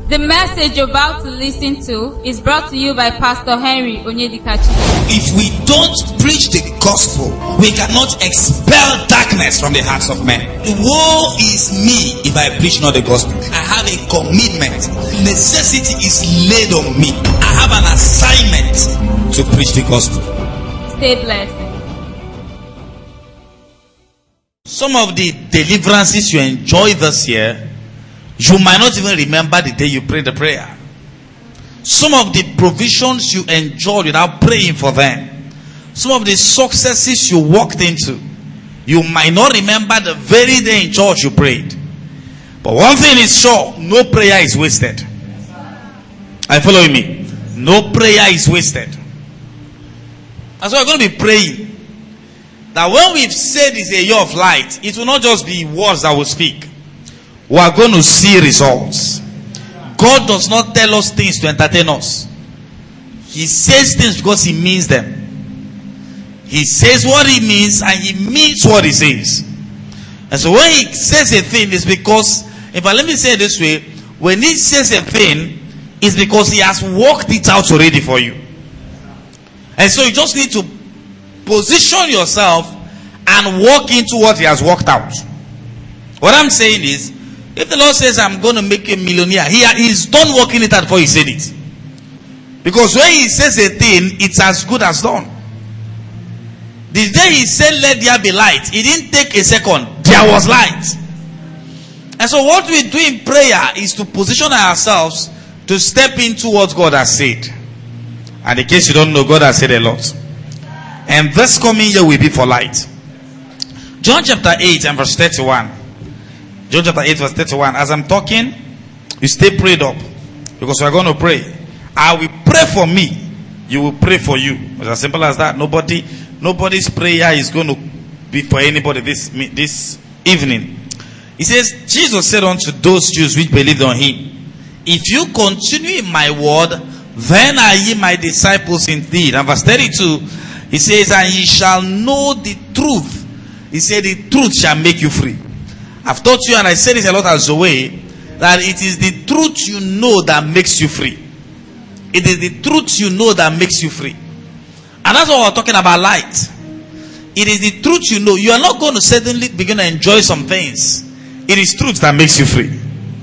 The message you're about to listen to is brought to you by Pastor Henry Onyedikachi. If we don't preach the gospel, we cannot expel darkness from the hearts of men. Woe is me if I preach not the gospel. I have a commitment. Necessity is laid on me. I have an assignment to preach the gospel. Stay blessed. Some of the deliverances you enjoy this year, you might not even remember the day you prayed the prayer. Some of the provisions you enjoyed without praying for them, some of the successes you walked into, you might not remember the very day in church you prayed. But one thing is sure, no prayer is wasted. Are you following me? No prayer is wasted. And so we're going to be praying that when we've said it's a year of light, it will not just be words that will speak. We are going to see results. God does not tell us things to entertain us. He says things because He means them. He says what He means and He means what He says. And so when He says a thing, it's because, let me say it this way, when He says a thing, it's because He has worked it out already for you. And so you just need to position yourself and walk into what He has worked out. What I'm saying is, if the Lord says I'm going to make you a millionaire, He's done working it out before He said it. Because when He says a thing, it's as good as done. The day He said let there be light, it didn't take a second. There was light. And so what we do in prayer is to position ourselves to step into what God has said. And in case you don't know, God has said a lot. And this coming year will be for light. John chapter 8 and verse 31. John chapter 8 verse 31. As I'm talking, you stay prayed up. Because we're going to pray. I will pray for me. You will pray for you. It's as simple as that. Nobody's prayer is going to be for anybody this evening. He says, Jesus said unto those Jews which believed on Him, if you continue in my word, then are ye my disciples indeed. And verse 32, He says, and ye shall know the truth. He said, the truth shall make you free. I've taught you, and I said it a lot as a way, that it is the truth you know that makes you free. It is the truth you know that makes you free. And that's what we're talking about, light. It is the truth you know. You are not going to suddenly begin to enjoy some things. It is truth that makes you free.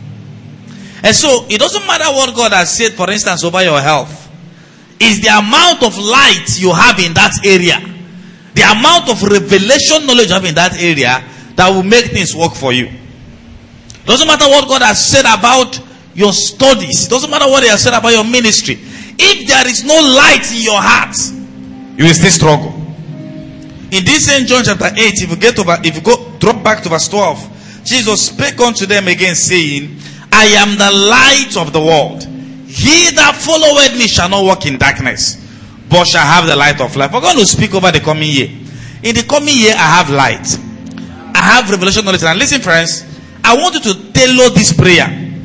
And so, it doesn't matter what God has said, for instance, over your health. It's the amount of light you have in that area. The amount of revelation knowledge you have in that area that will make things work for you. It doesn't matter what God has said about your studies. It doesn't matter what He has said about your ministry. If there is no light in your heart, you will still struggle. In this same John chapter 8, if you go drop back to verse 12, Jesus spake unto them again, saying, I am the light of the world. He that followeth me shall not walk in darkness, but shall have the light of life. We're going to speak over the coming year. In the coming year, I have light. I have revelation knowledge. And listen, friends, I want you to tailor this prayer.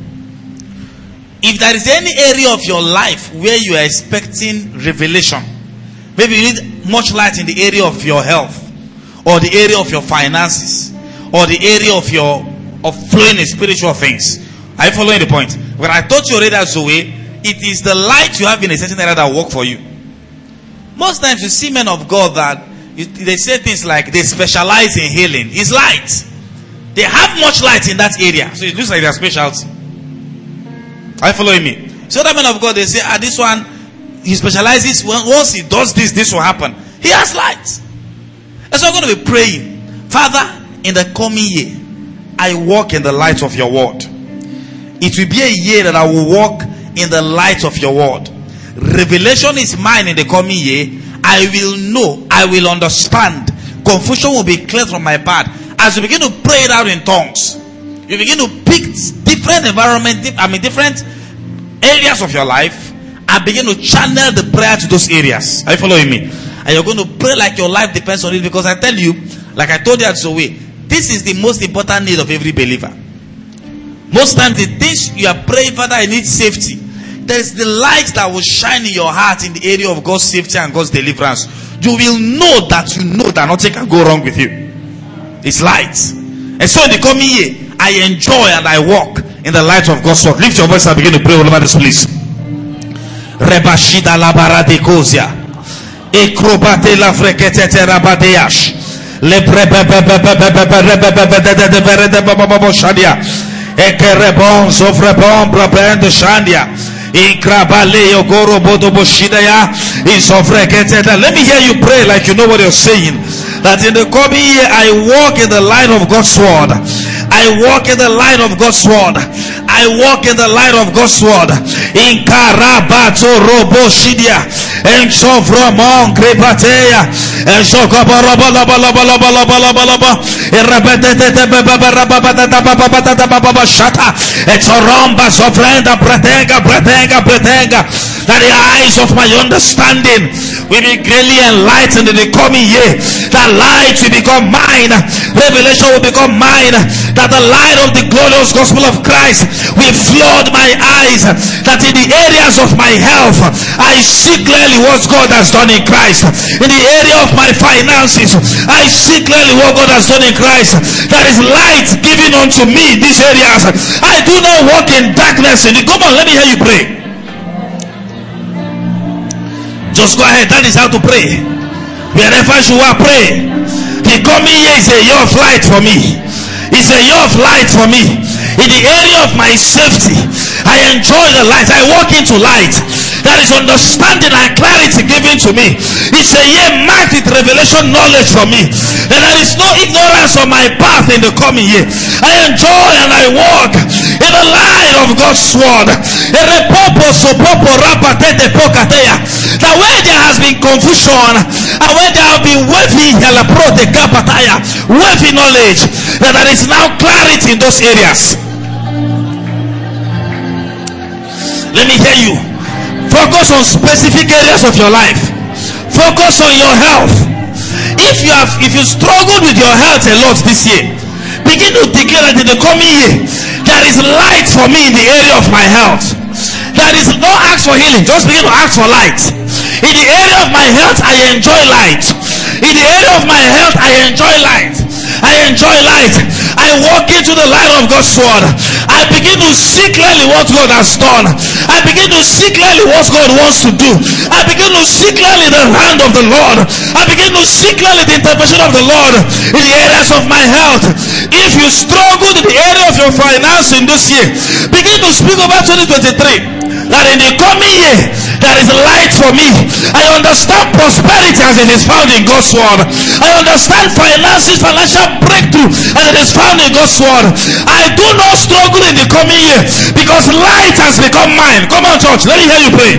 If there is any area of your life where you are expecting revelation, maybe you need much light in the area of your health, or the area of your finances, or the area of flowing in spiritual things. Are you following the point? When I taught you already as a way, it is the light you have in a certain area that will work for you. Most times you see men of God that they say things like they specialize in healing. It's light. They have much light in that area. So it looks like their specialty. Are you following me? So that men of God, they say, this one, he specializes. Once he does this will happen. He has light. And so I'm going to be praying. Father, in the coming year, I walk in the light of your word. It will be a year that I will walk in the light of your word. Revelation is mine in the coming year. I will know, I will understand. Confusion will be cleared from my path. As you begin to pray it out in tongues, you begin to pick different different areas of your life, and begin to channel the prayer to those areas. Are you following me? And you're going to pray like your life depends on it, because I tell you, like I told you at Zoe, this is the most important need of every believer. Most times the things you are praying, Father, I need safety. There is the light that will shine in your heart in the area of God's safety and God's deliverance. You will know that nothing can go wrong with you. It's light. And so in the coming year, I enjoy and I walk in the light of God's word. Lift your voice and begin to pray all over this place. Rebashida la baradekozia. Ekrobate la frekete rabadeyash. Ekerebon sofrebon brabende shandia. Inkrabale ogoro bodo boshidaya. Isofrekete. Let me hear you pray like you know what you're saying. That in the coming year I walk in the light of God's word. I walk in the light of God's word. I walk in the light of God's word. In Karabato Robo Shidia. En Sovromon Crepatea. En Sokobalabalabalabalabalabalaba. Shata. It's a romba sofrenda pretenga. That the eyes of my understanding will be greatly enlightened in the coming year. That light will become mine. Revelation will become mine. That the light of the glorious gospel of Christ will flood my eyes. That in the areas of my health, I see clearly what God has done in Christ. In the area of my finances, I see clearly what God has done in Christ. There is light given unto me in these areas. I do not walk in darkness. Come on, let me hear you pray. Just go ahead. That is how to pray. Wherever you are, pray. The coming year is a year of light for me. It's a year of light for me. In the area of my safety, I enjoy the light. I walk into light. There is understanding and clarity given to me. It's a year marked with revelation knowledge for me. And there is no ignorance on my path in the coming year. I enjoy and I walk in the light of God's word. That where there has been confusion and where there have been wavy knowledge, that there is now clarity in those areas. Let me hear you. Focus on specific areas of your life. Focus on your health. If you struggled with your health a lot this year, begin to declare that in the coming year there is light for me in the area of my health. There is no ask for healing, just begin to ask for light. In the area of my health, I enjoy light. In the area of my health, I enjoy light. I enjoy light. I walk into the light of God's word. I begin to see clearly what God has done. I begin to see clearly what God wants to do. I begin to see clearly the hand of the Lord. I begin to see clearly the intervention of the Lord in the areas of my health. If you struggle in the area of your finance in this year, begin to speak about 2023. That in the coming year there is light for me. I understand prosperity as it is found in God's word. I understand finances, financial breakthrough as it is found in God's word. I do not struggle in the coming year because light has become mine. Come on, church, let me hear you pray.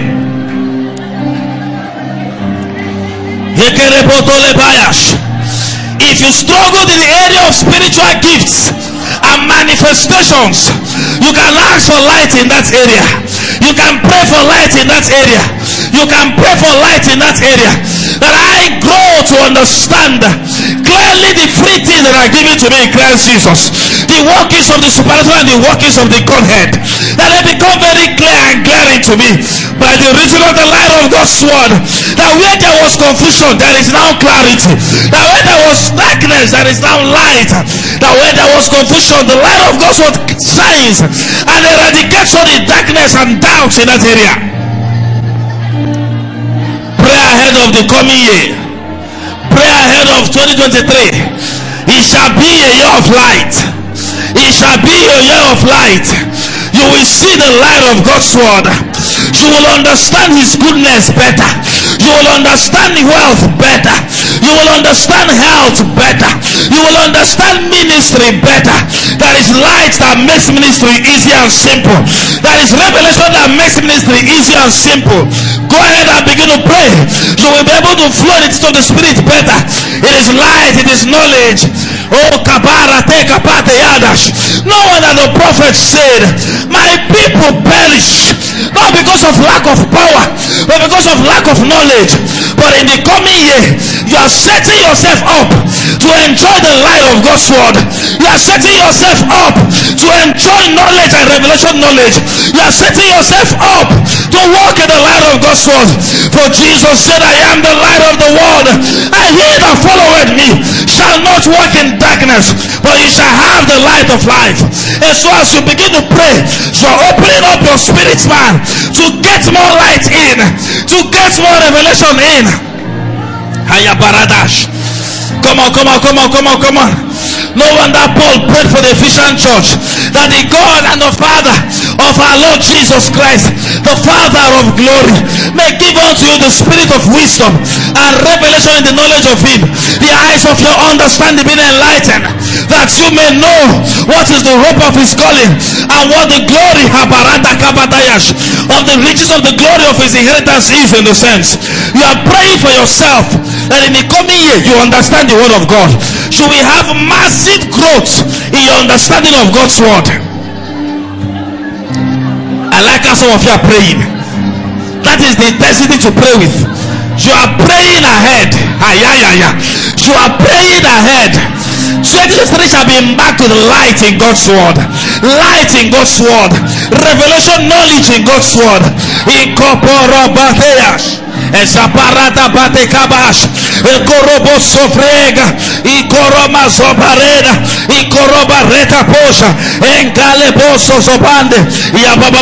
If you struggle in the area of spiritual gifts and manifestations, you can ask for light in that area. You can pray for light in that area. You can pray for light in that area. That I grow to understand clearly the free things that are given to me in Christ Jesus. The workings of the supernatural and the workings of the Godhead. That they become very clear and glaring to me by the reason of the light of God's word. That where there was confusion, there is now clarity. That where there was darkness, there is now light. That where there was confusion, the light of God's word shines and eradicates all the darkness and doubts in that area. Pray ahead of the coming year. Pray ahead of 2023. It shall be a year of light. It shall be a year of light. You will see the light of God's word. You will understand his goodness better. You will understand wealth better. You will understand health better. You will understand ministry better. There is light that makes ministry easy and simple. There is revelation that makes ministry easy and simple. Go ahead and begin to pray. You will be able to flow into the spirit better. It is light, it is knowledge. Oh, kabara te kapate yadash. No wonder the prophet said, my people perish, not because of lack of power, but because of lack of knowledge. But in the coming year, you are setting yourself up to enjoy the light of God's word. You are setting yourself up to enjoy knowledge and revelation knowledge. You are setting yourself up to walk in the light of God's word. For Jesus said, I am the light of the world, and he that followeth me shall not walk in darkness, but he shall have the light of life. And so as you begin to pray, you are opening up your spirit man to get more light in, to get more revelation in. Haya baradash. Come on. No wonder Paul prayed for the Ephesian church that the God and the Father of our Lord Jesus Christ, the Father of glory, may give unto you the spirit of wisdom and revelation in the knowledge of him, the eyes of your understanding being enlightened, that you may know what is the hope of his calling and what the glory of the riches of the glory of his inheritance is in the sense. You are praying for yourself that in the coming year you understand the word of God. Should we have massive growth in your understanding of God's word? I like how some of you are praying. That is the intensity to pray with. You are praying ahead. You are praying ahead. 2023 shall be marked with light in God's word. Light in God's word. Revelation knowledge in God's word. Esaparata batekabash, ekorobo sofrega, ikoroma zobareda, ikoroba reta posha, engale boso zobande, ya baba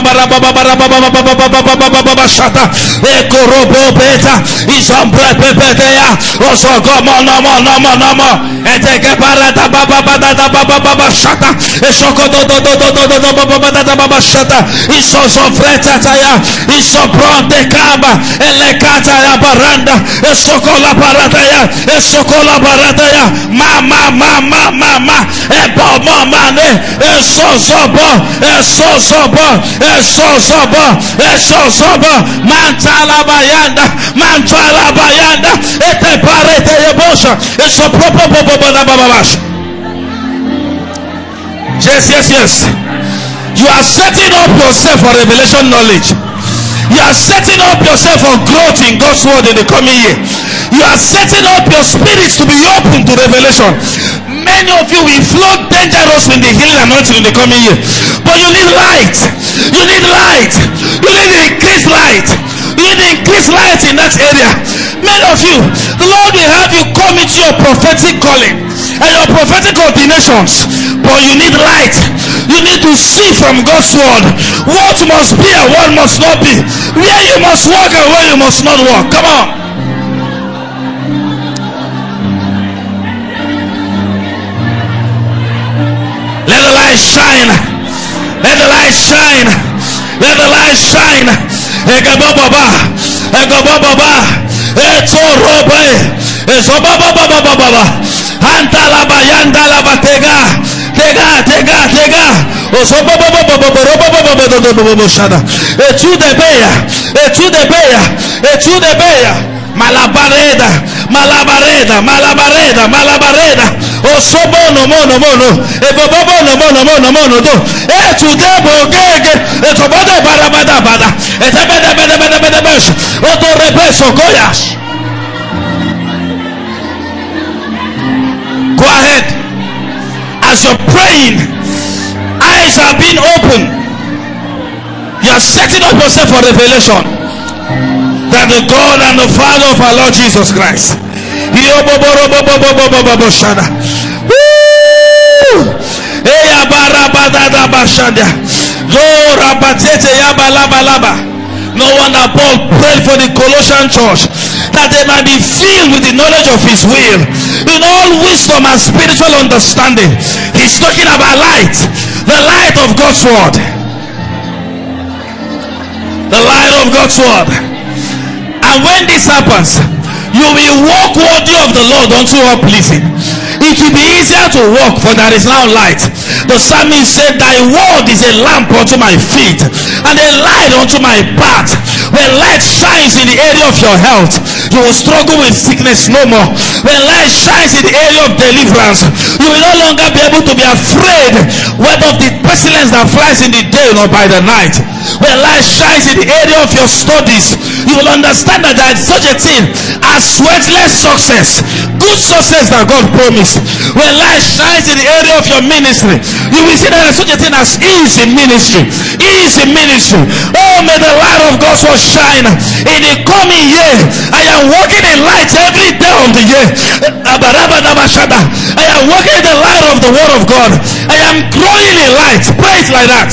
shata, ekorobo beta, isombra pepetea, osogomo no, eteke parata baba shata, eshokodo baba shata, isosofreta taya, isopronte kaba, lekata ya baranda, esokola barataya, esokola barataya, mama, ebo mane, esozobo, mantala bayanda, ete parete yebosha, esopropo bababash. Yes. You are setting up yourself for revelation knowledge. You are setting up yourself for growth in God's word in the coming year. You are setting up your spirits to be open to revelation. Many of you will flow dangerous in the healing anointing in the coming year. But you need light. You need increased light. You need increased light in that area. Many of you, the Lord will have you come into your prophetic calling and your prophetic ordinations. But you need light. You need to see from God's word what must be and what must not be, where you must walk and where you must not walk. Come on. Let the light shine. Let the light shine. Let the light shine. Egababa. Etorobe. Ezobaba. Antalaba yandalaba tega. Etudebeya. Malabareda. Osobono mono. Mono. Etudebo gege. Etobode barabada. Etebede. Otorebeso goyash. Go ahead. As you're praying, eyes are being opened. You are setting up yourself for revelation that the God and the Father of our Lord Jesus Christ. No wonder Paul prayed for the Colossian church that they might be filled with the knowledge of his will in all wisdom and spiritual understanding. He's talking about light, the light of God's word, the light of God's word. And when this happens, you will walk worthy of the Lord unto all pleasing. It will be easier to walk, for there is now light. The psalmist said, thy word is a lamp unto my feet and a light unto my path. When light shines in the area of your health, you will struggle with sickness no more. When light shines in the area of deliverance, you will no longer be able to be afraid whether of the pestilence that flies in the day or by the night. When light shines in the area of your studies, you will understand that there is such a thing as sweatless success, good success that God promised. When light shines in the area of your ministry, you will see that there is such a thing as ease in ministry. Ease in ministry. Oh, may the light of God so shine in the coming year. I am walking in light every day of the year. I am walking in the light of the word of God. I am growing in light. Pray it like that.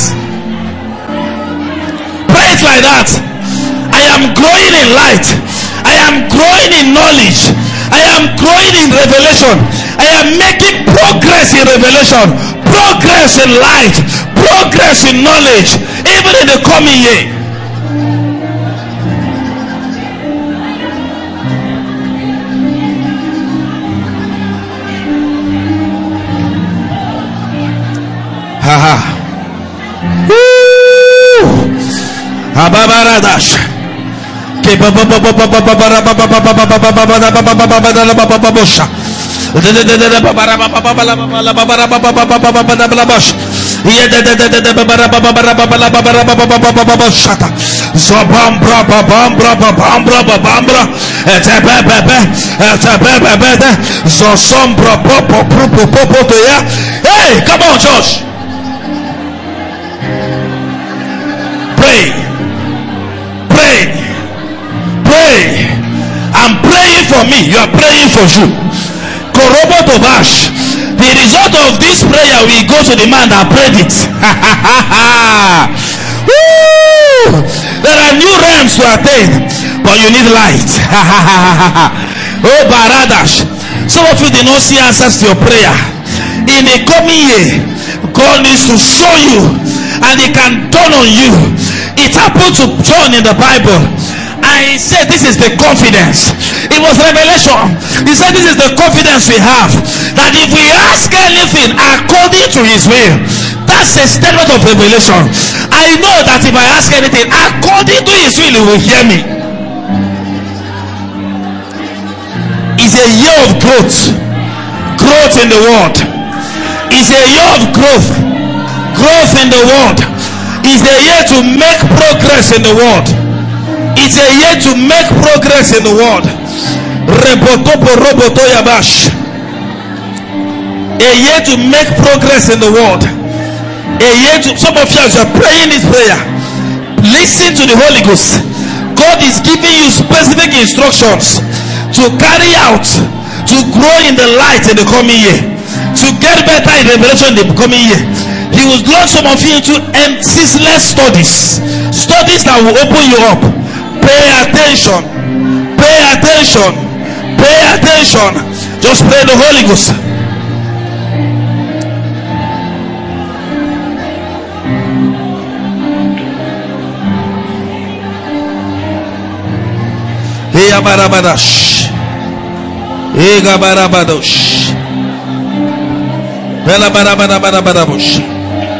Pray it like that. I am growing in light. I am growing in knowledge. I am growing in revelation. I am making progress in revelation, progress in light, progress in knowledge, even in the coming year. Haha. Ababaradash. Hey, come on, church. Pray. I'm praying for me. You are praying for you. Korobo Tobash. The result of this prayer will go to the man that prayed it. Woo! There are new realms to attain, but you need light. Oh, Baradash. Some of you did not see answers to your prayer. In the coming year, God needs to show you, and He can turn on you. It happened to John in the Bible. And he said, this is the confidence. It was revelation. He said, this is the confidence we have, that if we ask anything according to His will, that's a statement of revelation. I know that if I ask anything according to His will, He will hear me. It's a year of growth. Growth in the word. It's a year of growth. Growth in the word. It's a year to make progress in the word. It's a year to make progress in the world. A year to make progress in the world. A year to, some of you as you are praying this prayer, listen to the Holy Ghost. God is giving you specific instructions to carry out, to grow in the light in the coming year, to get better in revelation in the coming year. He will launch some of you into ceaseless studies that will open you up. Pay attention. Pay attention. Pay attention. Just pray the Holy Ghost. Hey, Abarabadash. Hey, Gabarabadosh. Bella Barabarabadosh.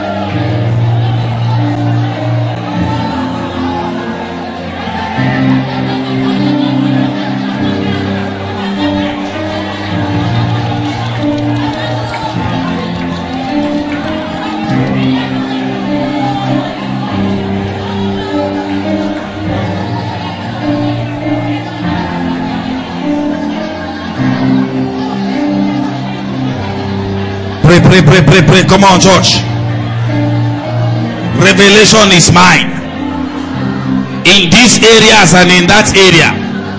Pray. Come on, church. Revelation is mine. In these areas and in that area.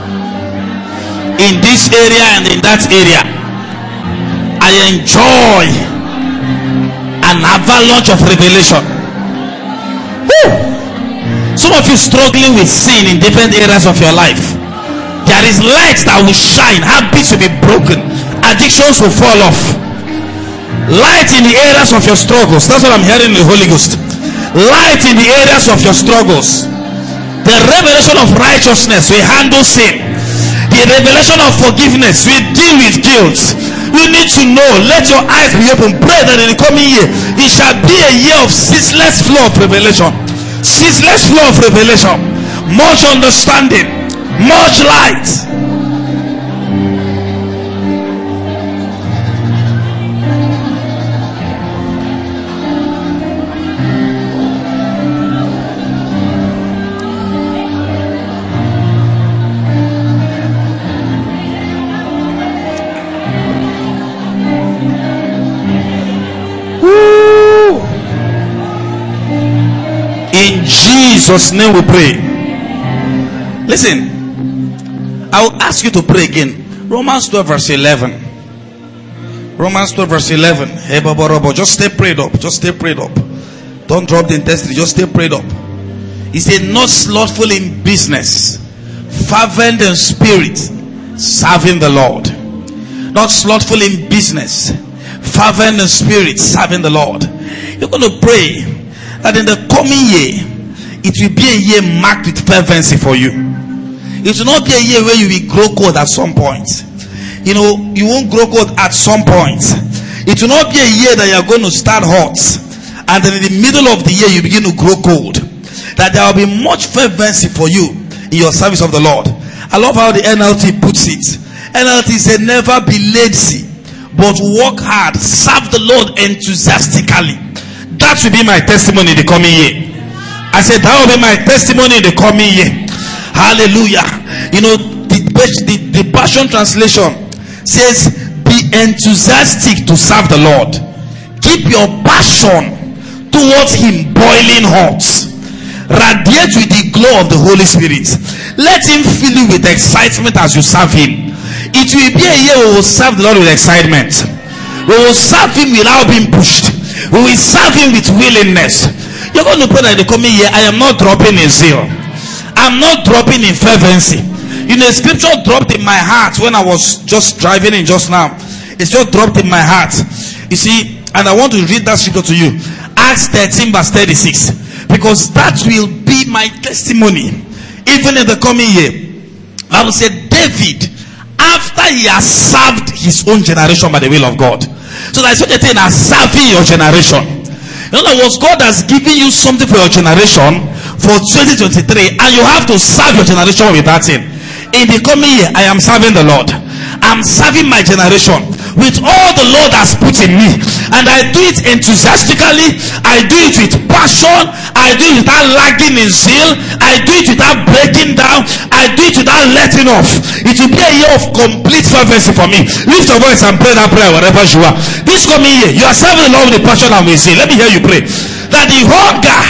In this area and in that area. I enjoy an avalanche of revelation. Woo! Some of you struggling with sin in different areas of your life. There is light that will shine. Habits will be broken. Addictions will fall off. Light in the areas of your struggles. That's what I'm hearing in the Holy Ghost. Light in the areas of your struggles. The revelation of righteousness will handle sin. The revelation of forgiveness will deal with guilt. You need to know. Let your eyes be open. Pray that in the coming year it shall be a year of ceaseless flow of revelation. Ceaseless flow of revelation. Much understanding. Much light. In Jesus' name we pray. Listen, I will ask you to pray again. Romans 12 verse 11. Romans 12 verse 11. Just stay prayed up. Just stay prayed up. Don't drop the intensity. Just stay prayed up. He said, not slothful in business, fervent in spirit, serving the Lord. Not slothful in business, fervent in spirit, serving the Lord. You're going to pray that in the coming year, it will be a year marked with fervency for you. It will not be a year where you will grow cold at some point. You know, you won't grow cold at some point. It will not be a year that you're going to start hot, and then in the middle of the year you begin to grow cold. That there will be much fervency for you in your service of the Lord. I love how the NLT puts it. NLT said, never be lazy, but work hard, serve the Lord enthusiastically. That will be my testimony in the coming year. I said that will be my testimony in the coming year. Hallelujah. You know, the Passion Translation says, be enthusiastic to serve the Lord. Keep your passion towards Him boiling hot. Radiate with the glow of the Holy Spirit. Let Him fill you with excitement as you serve Him. It will be a year we will serve the Lord with excitement. We will serve Him without being pushed. We will serve Him with willingness. You're going to pray that in the coming year, I am not dropping in zeal. I'm not dropping in fervency. You know, a scripture dropped in my heart when I was just driving in just now. It's just dropped in my heart. You see, and I want to read that scripture to you. Acts 13 verse 36. Because that will be my testimony even in the coming year. I will say, David, after he has served his own generation by the will of God. So that's such a thing as serving your generation. In other words, God has given you something for your generation for 2023, and you have to serve your generation with that thing. In the coming year, I am serving the Lord. I'm serving my generation with all the Lord has put in me, and I do it enthusiastically. I do it with passion. I do it without lagging in zeal. I do it without breaking down. I do it without letting off. It will be a year of complete fervency for me. Lift your voice and pray that prayer wherever you are. This coming year, you are serving the Lord with passion and with zeal. Let me hear you pray that the hunger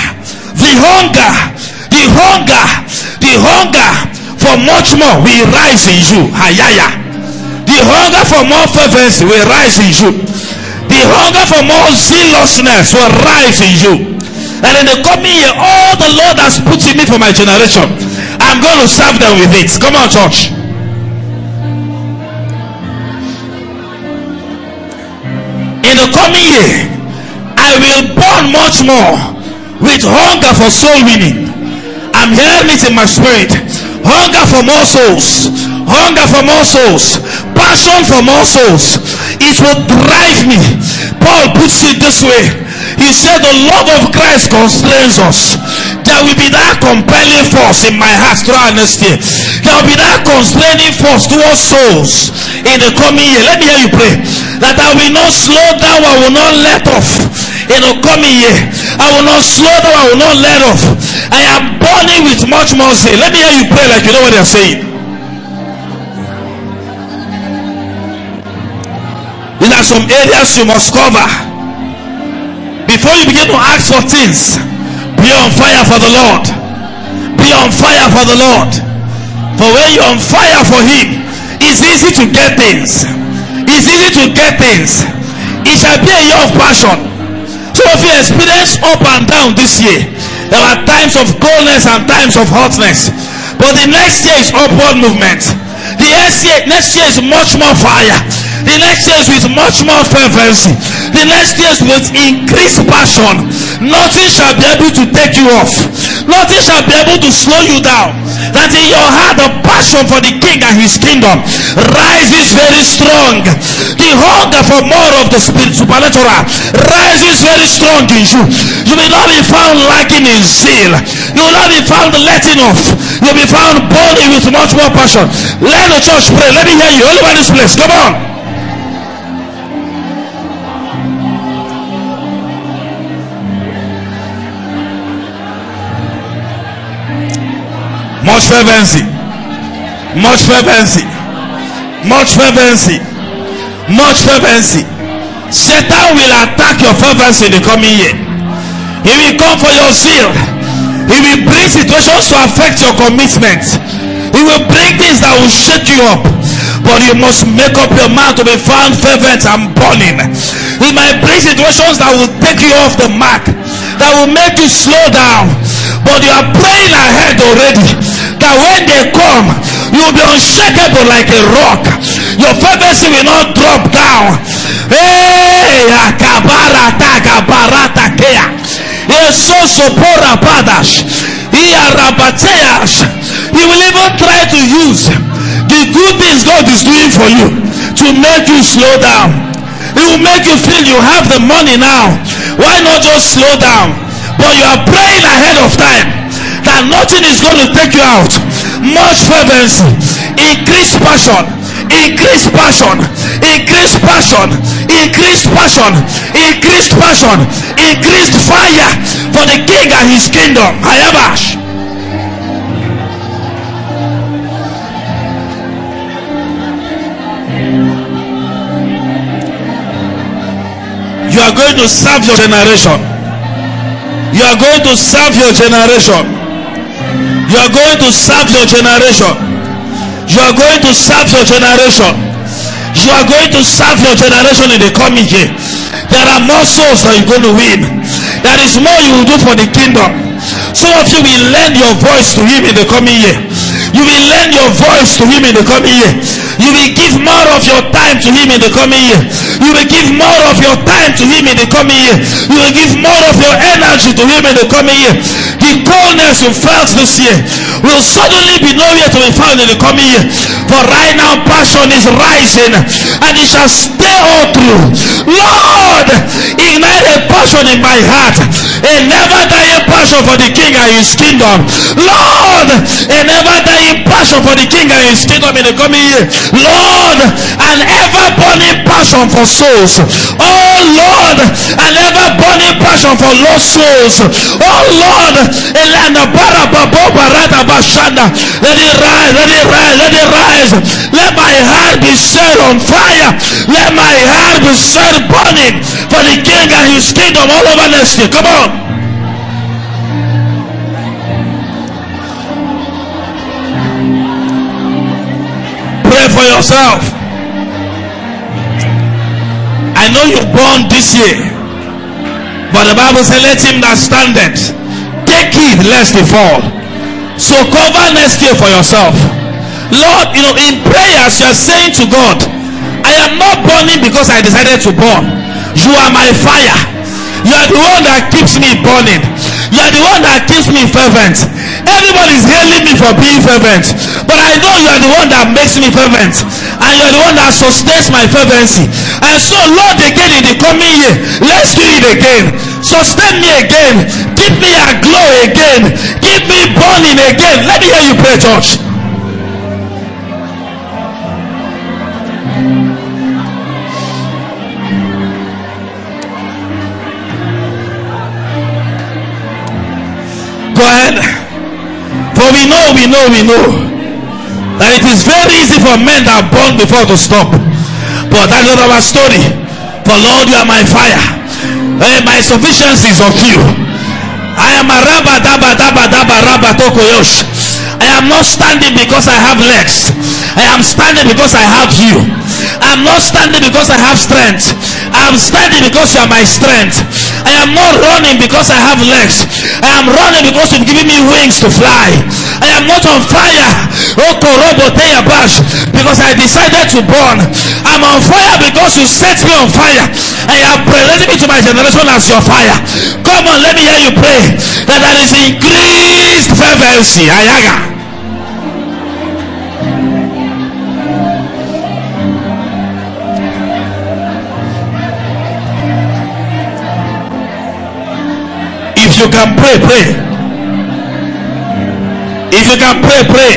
for much more will rise in you. Hayaya. The hunger for more fervency will rise in you. The hunger for more zealousness will rise in you. And in the coming year, all the Lord has put in me for my generation, I'm going to serve them with it. Come on, church. In the coming year, I will burn much more with hunger for soul winning. I'm hearing it in my spirit. Hunger for more souls. Hunger for more souls. Passion for more souls. It will drive me. Paul puts it this way. He said the love of Christ constrains us. There will be that compelling force in my heart throughout next year. There will be that constraining force towards souls in the coming year. Let me hear you pray that I will not slow down. I will not let off. In the coming year, I will not slow down. I will not let off. I am burning with much more zeal. Let me hear you pray like you know what they are saying. These are some areas you must cover before you begin to ask for things. Be on fire for the Lord. Be on fire for the Lord. For when you're on fire for Him, it's easy to get things. It's easy to get things. It shall be a year of passion. So if you experience up and down this year, there are times of coldness and times of hotness, but the next year is upward movement. The next year is much more fire. The next year is with much more fervency. The next year is with increased passion. Nothing shall be able to take you off. Nothing shall be able to slow you down. That in your heart the passion for the King and His kingdom rises very strong. The hunger for more of the spirit supernatural rises very strong in you. You will not be found lacking in zeal. You will not be found letting off. You will be found burning with much more passion. Let the church pray. Let me hear you all over this place. Come on. Much fervency, much fervency, much fervency, much fervency. Satan will attack your fervency in the coming year. He will come for your zeal. will bring situations to affect your commitment. He will bring things that will shake you up. But you must make up your mind to be found fervent and burning. He might bring situations that will take you off the mark, that will make you slow down. But you are praying ahead already, that when they come, you will be unshakable like a rock. Your fervency will not drop down. Hey, akabarata kabarata kea. Esosopora padash. Iarabateas. He will even try to use the good things God is doing for you to make you slow down. It will make you feel you have the money now. Why not just slow down? But you are praying ahead of time that nothing is going to take you out. Much fervency, increased passion, increased passion, increased passion, increased passion, increased passion, increased fire for the king and his kingdom. Hayabash. You are going to serve your generation. You are going to serve your generation. You are going to serve your generation. You are going to serve your generation. You are going to serve your generation in the coming year. There are more souls that you're going to win. There is more you will do for the kingdom. Some of you will lend your voice to him in the coming year. You will lend your voice to him in the coming year. You will give more of your time to him in the coming year. You will give more of your time to him in the coming year. You will give more of your energy to him in the coming year. The coldness you felt this year will suddenly be nowhere to be found in the coming year. For right now passion is rising and it shall stay all through. Lord, ignite a passion in my heart, a never dying passion for the king and his kingdom. Lord, a never dying passion for the king and his kingdom in the coming year. Lord, an ever burning passion for souls. Oh Lord, an ever burning passion for lost souls. Oh Lord, let it rise, let it rise, let it rise. Let my heart be set on fire. Let my heart be set burning for the king and his kingdom all over next year. Come on. Pray for yourself. I know you're born this year, but the Bible says, let him that standeth take heed lest he fall. So cover next year for yourself. Lord, in prayers you are saying to God, I am not burning because I decided to burn. You are my fire. You are the one that keeps me burning. You are the one that keeps me fervent. Everybody is hailing me for being fervent, but I know you are the one that makes me fervent, and you are the one that sustains my fervency. And so Lord, again in the coming year, let's do it again. Sustain me again. Keep me aglow again. Keep me burning again. Let me hear you pray, church. Go ahead. For we know that it is very easy for men that are born before to stop. But that's not our story. For Lord, you are my fire. My sufficiency is of you. I am a rabba daba daba daba rabba tokoyosh. I am not standing because I have legs. I am standing because I have you. I am not standing because I have strength. I am standing because you are my strength. I am not running because I have legs. I am running because you've given me wings to fly. I am not on fire because I decided to burn. I'm on fire because you set me on fire. I am presenting me to my generation as your fire. Come on, let me hear you pray that there is increased fervency. Ayaga. If you can pray, pray. If you can pray, pray.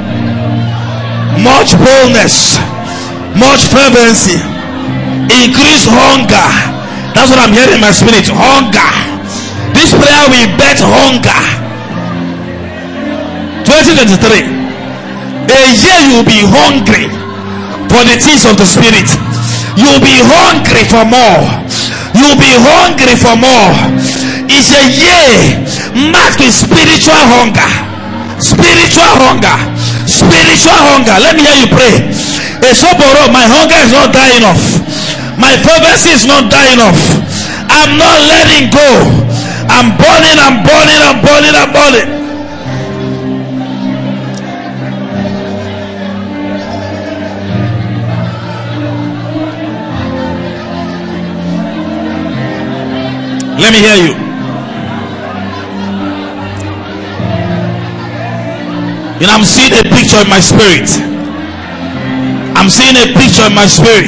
Much boldness, much fervency, increased hunger. That's what I'm hearing in my spirit. Hunger. This prayer will bet hunger. 2023. A year you will be hungry for the things of the spirit. You will be hungry for more. You will be hungry for more. is a year marked with spiritual hunger. Spiritual hunger. Spiritual hunger. Let me hear you pray. My hunger is not dying off. My fervency is not dying off. I'm not letting go. I'm burning, I'm burning, I'm burning, I'm burning. Let me hear you. You know, I'm seeing a picture in my spirit. I'm seeing a picture in my spirit.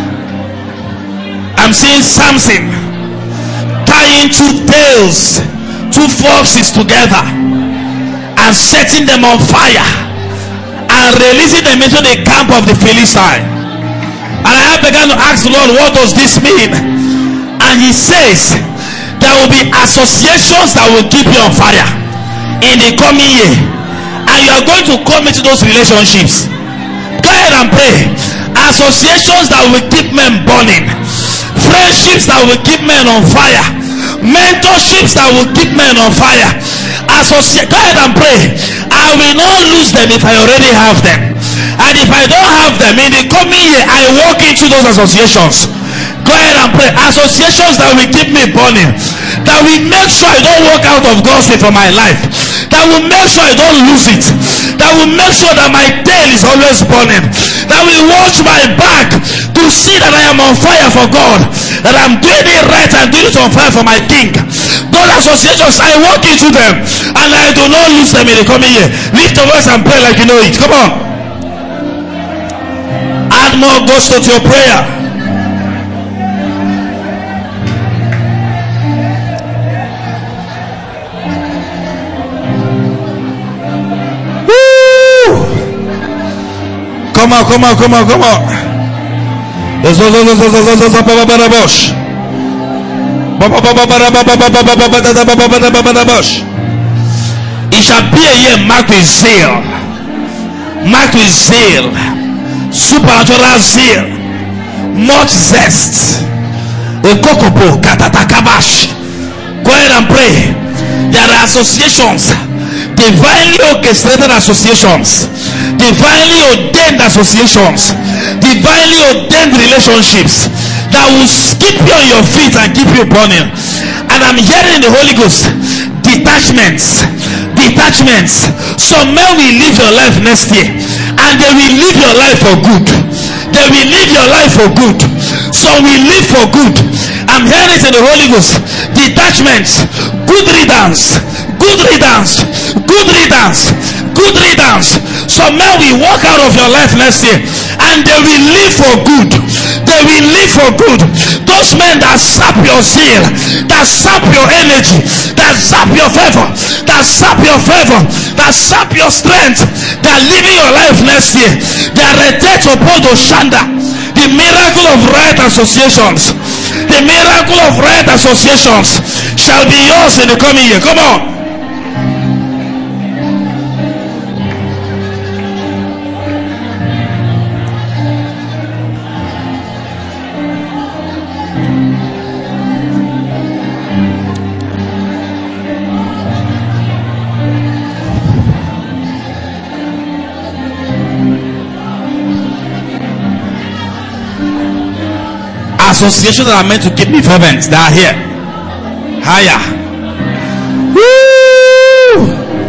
I'm seeing Samson tying two tails, two foxes together, and setting them on fire and releasing them into the camp of the Philistine. And I began to ask the Lord, what does this mean? And he says, there will be associations that will keep you on fire in the coming year, and you are going to come into those relationships. Go ahead and pray. Associations that will keep men burning, friendships that will keep men on fire, mentorships that will keep men on fire. Go ahead and pray. I will not lose them if I already have them, and if I don't have them in the coming year, I walk into those associations. Go ahead and pray. Associations that will keep me burning, that will make sure I don't walk out of God's way for my life, that will make sure I don't lose it, that will make sure that my tail is always burning, that will watch my back to see that I am on fire for God, that I'm doing it right and doing it on fire for my King. Those associations, I walk into them and I do not lose them in the coming year. Lift your voice and pray like you know it. Come on. Add more gusto to your prayer. Come on, come on, come on, come on. It shall be a year marked with zeal. Marked with zeal. Supernatural zeal. Much zest. Go ahead and pray. There are associations, divinely orchestrated associations, divinely ordained associations, divinely ordained relationships that will keep you on your feet and keep you burning. And I'm hearing in the Holy Ghost, detachments. Some men will live your life next year, and they will live your life for good. They will live your life for good. Some will live for good. I'm hearing it in the Holy Ghost. Detachments, good riddance, good riddance, good riddance, good riddance. Some men will walk out of your life next year, and they will live for good. They will live for good. Those men that sap your zeal, that sap your energy, that sap your favor, that sap your favor, that sap your strength, that are living your life next year. They are ready to put the shanda. The miracle of right associations, the miracle of right associations shall be yours in the coming year. Come on. Associations that are meant to keep me fervent, they are here. Higher. Woo!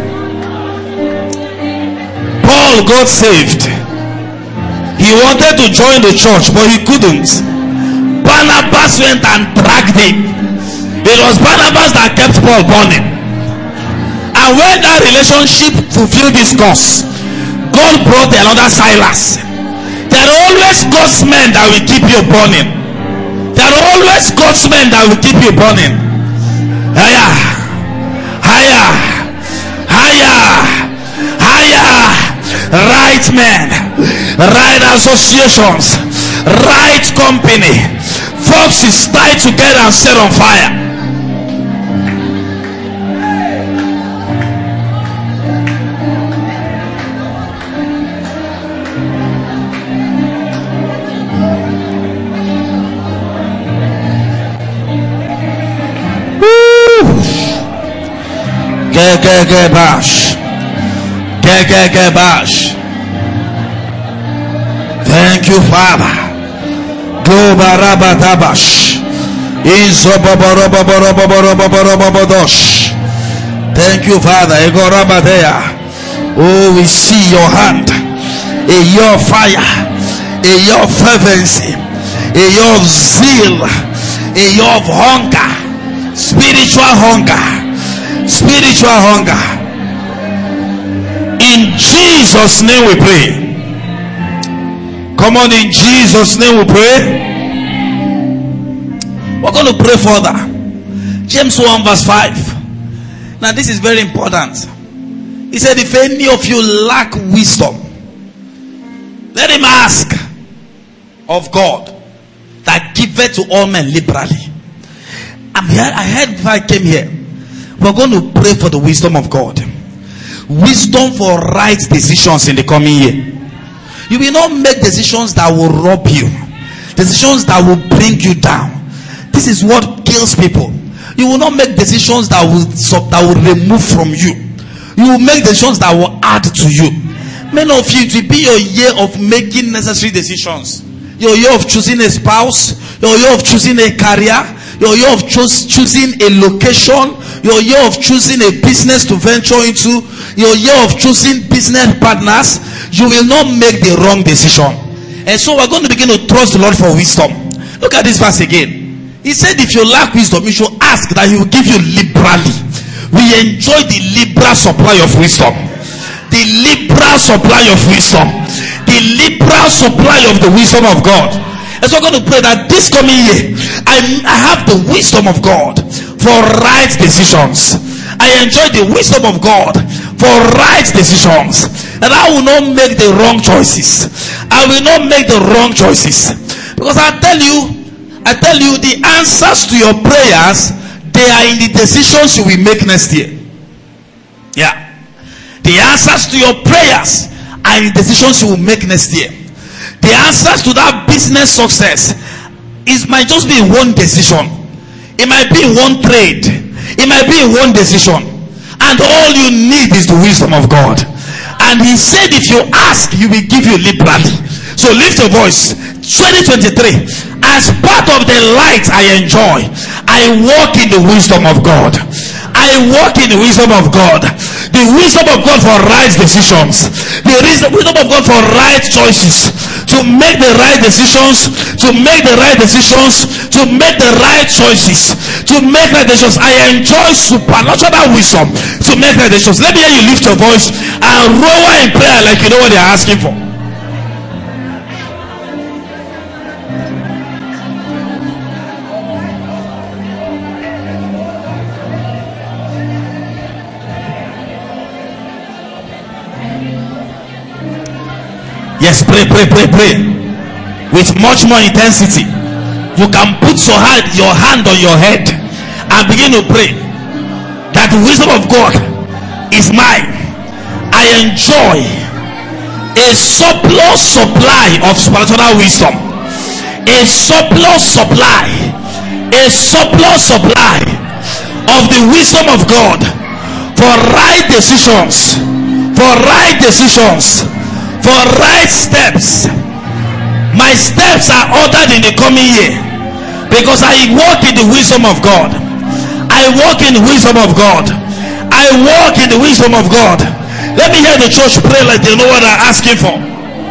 Paul got saved. He wanted to join the church, but he couldn't. Barnabas went and dragged him. It was Barnabas that kept Paul burning. And when that relationship fulfilled this course, God brought another Silas. There are always God's men that will keep you burning. There are always God's men that will keep you burning. Higher, higher, higher, higher. Right men, right associations, right company. Foxes tied together and set on fire. Gegegebash. Gegegebash. Thank you, Father. Globarabatabash. Thank you, Father. Oh, we see your hand, a year of fire, a year of fervency, a year of zeal, a year of hunger, spiritual hunger, spiritual hunger. In Jesus' name we pray. Come on, in Jesus' name we pray. We're going to pray further. James 1 verse 5. Now this is very important. He said, if any of you lack wisdom, let him ask of God, that giveth to all men liberally. I heard before I came here, we're going to pray for the wisdom of God. Wisdom for right decisions in the coming year. You will not make decisions that will rob you, decisions that will bring you down. This is what kills people. You will not make decisions that will remove from you. You will make decisions that will add to you. Many of you, it will be your year of making necessary decisions. Your year of choosing a spouse, your year of choosing a career, your year of choosing a location, your year of choosing a business to venture into, your year of choosing business partners. You will not make the wrong decision. And so we're going to begin to trust the Lord for wisdom. Look at this verse again. He said, if you lack wisdom, you should ask that he will give you liberally. We enjoy the liberal supply of wisdom. The liberal supply of wisdom. The liberal supply of the wisdom of God. And so I'm going to pray that this coming year, I have the wisdom of God for right decisions. I enjoy the wisdom of God for right decisions. And I will not make the wrong choices. I will not make the wrong choices. Because I tell you, the answers to your prayers, they are in the decisions you will make next year. Yeah. The answers to your prayers are in the decisions you will make next year. The answers to that business success might just be one decision. It might be one trade. It might be one decision. And all you need is the wisdom of God. And he said, if you ask, he will give you liberally. So lift your voice. 2023. As part of the light I enjoy, I walk in the wisdom of God. I walk in the wisdom of God. The wisdom of God for right decisions. The wisdom of God for right choices. To make the right decisions. To make the right decisions. To make the right choices. To make right decisions. I enjoy supernatural wisdom to make right decisions. Let me hear you lift your voice and roar in prayer like you know what they are asking for. Yes, pray with much more intensity. You can put your hand on your head and begin to pray that the wisdom of God is mine. I enjoy a surplus supply of supernatural wisdom. A surplus supply of the wisdom of God for right decisions, for right steps. My steps are ordered in the coming year because I walk in the wisdom of God. I walk in the wisdom of God. I walk in the wisdom of God. Let me hear the church pray like they know what they're asking for.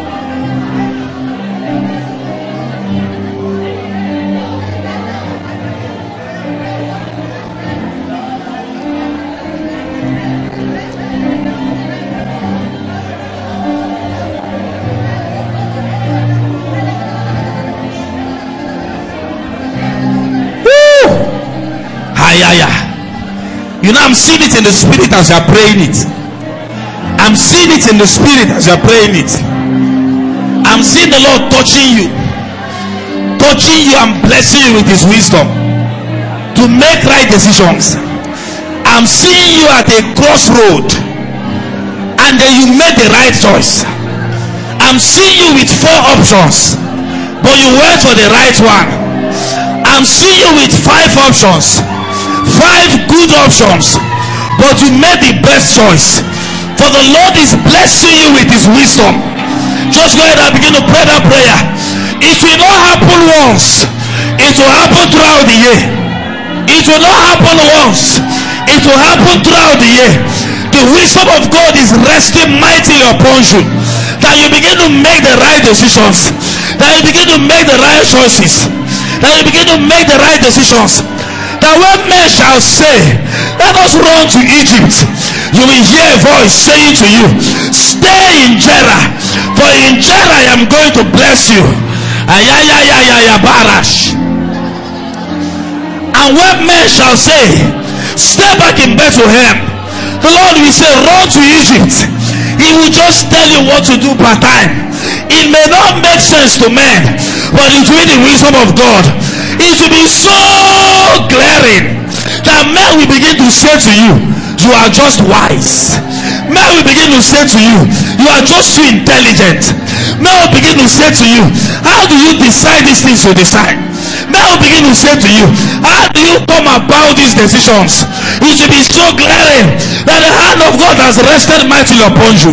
You know, I'm seeing it in the spirit as you're praying it. I'm seeing it in the spirit as you're praying it. I'm seeing the Lord touching you and blessing you with his wisdom to make right decisions. I'm seeing you at a crossroad and then you made the right choice. I'm seeing you with 4 options, but you went for the right one. I'm seeing you with 5 options, 5 good options, but you made the best choice. For the Lord is blessing you with his wisdom. Just go ahead and begin to pray that prayer. It will not happen once. It will happen throughout the year. It will not happen once. It will happen throughout the year. The wisdom of God is resting mightily upon you. That you begin to make the right decisions. That you begin to make the right choices. That you begin to make the right decisions. That when men shall say, let us run to Egypt, you will hear a voice saying to you, stay in Jerah, for in Jerah I am going to bless you. Barash. And when men shall say, stay back in Bethlehem, the Lord will say, run to Egypt. He will just tell you what to do per time. It may not make sense to men, but it will be the wisdom of God. It will be so glaring that men will begin to say to you, you are just wise. Men will begin to say to you, you are just too intelligent. Men will begin to say to you, how do you decide these things you decide? Men will begin to say to you, how do you come about these decisions? It should be so glaring that the hand of God has rested mightily upon you.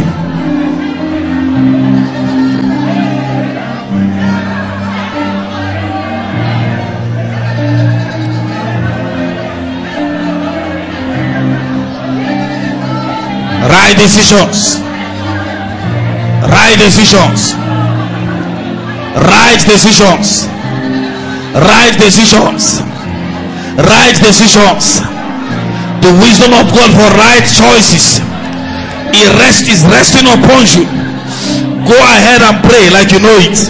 Right decisions. Right decisions. Right decisions. Right decisions. Right decisions. The wisdom of God for right choices. It is resting upon you. Go ahead and pray like you know it.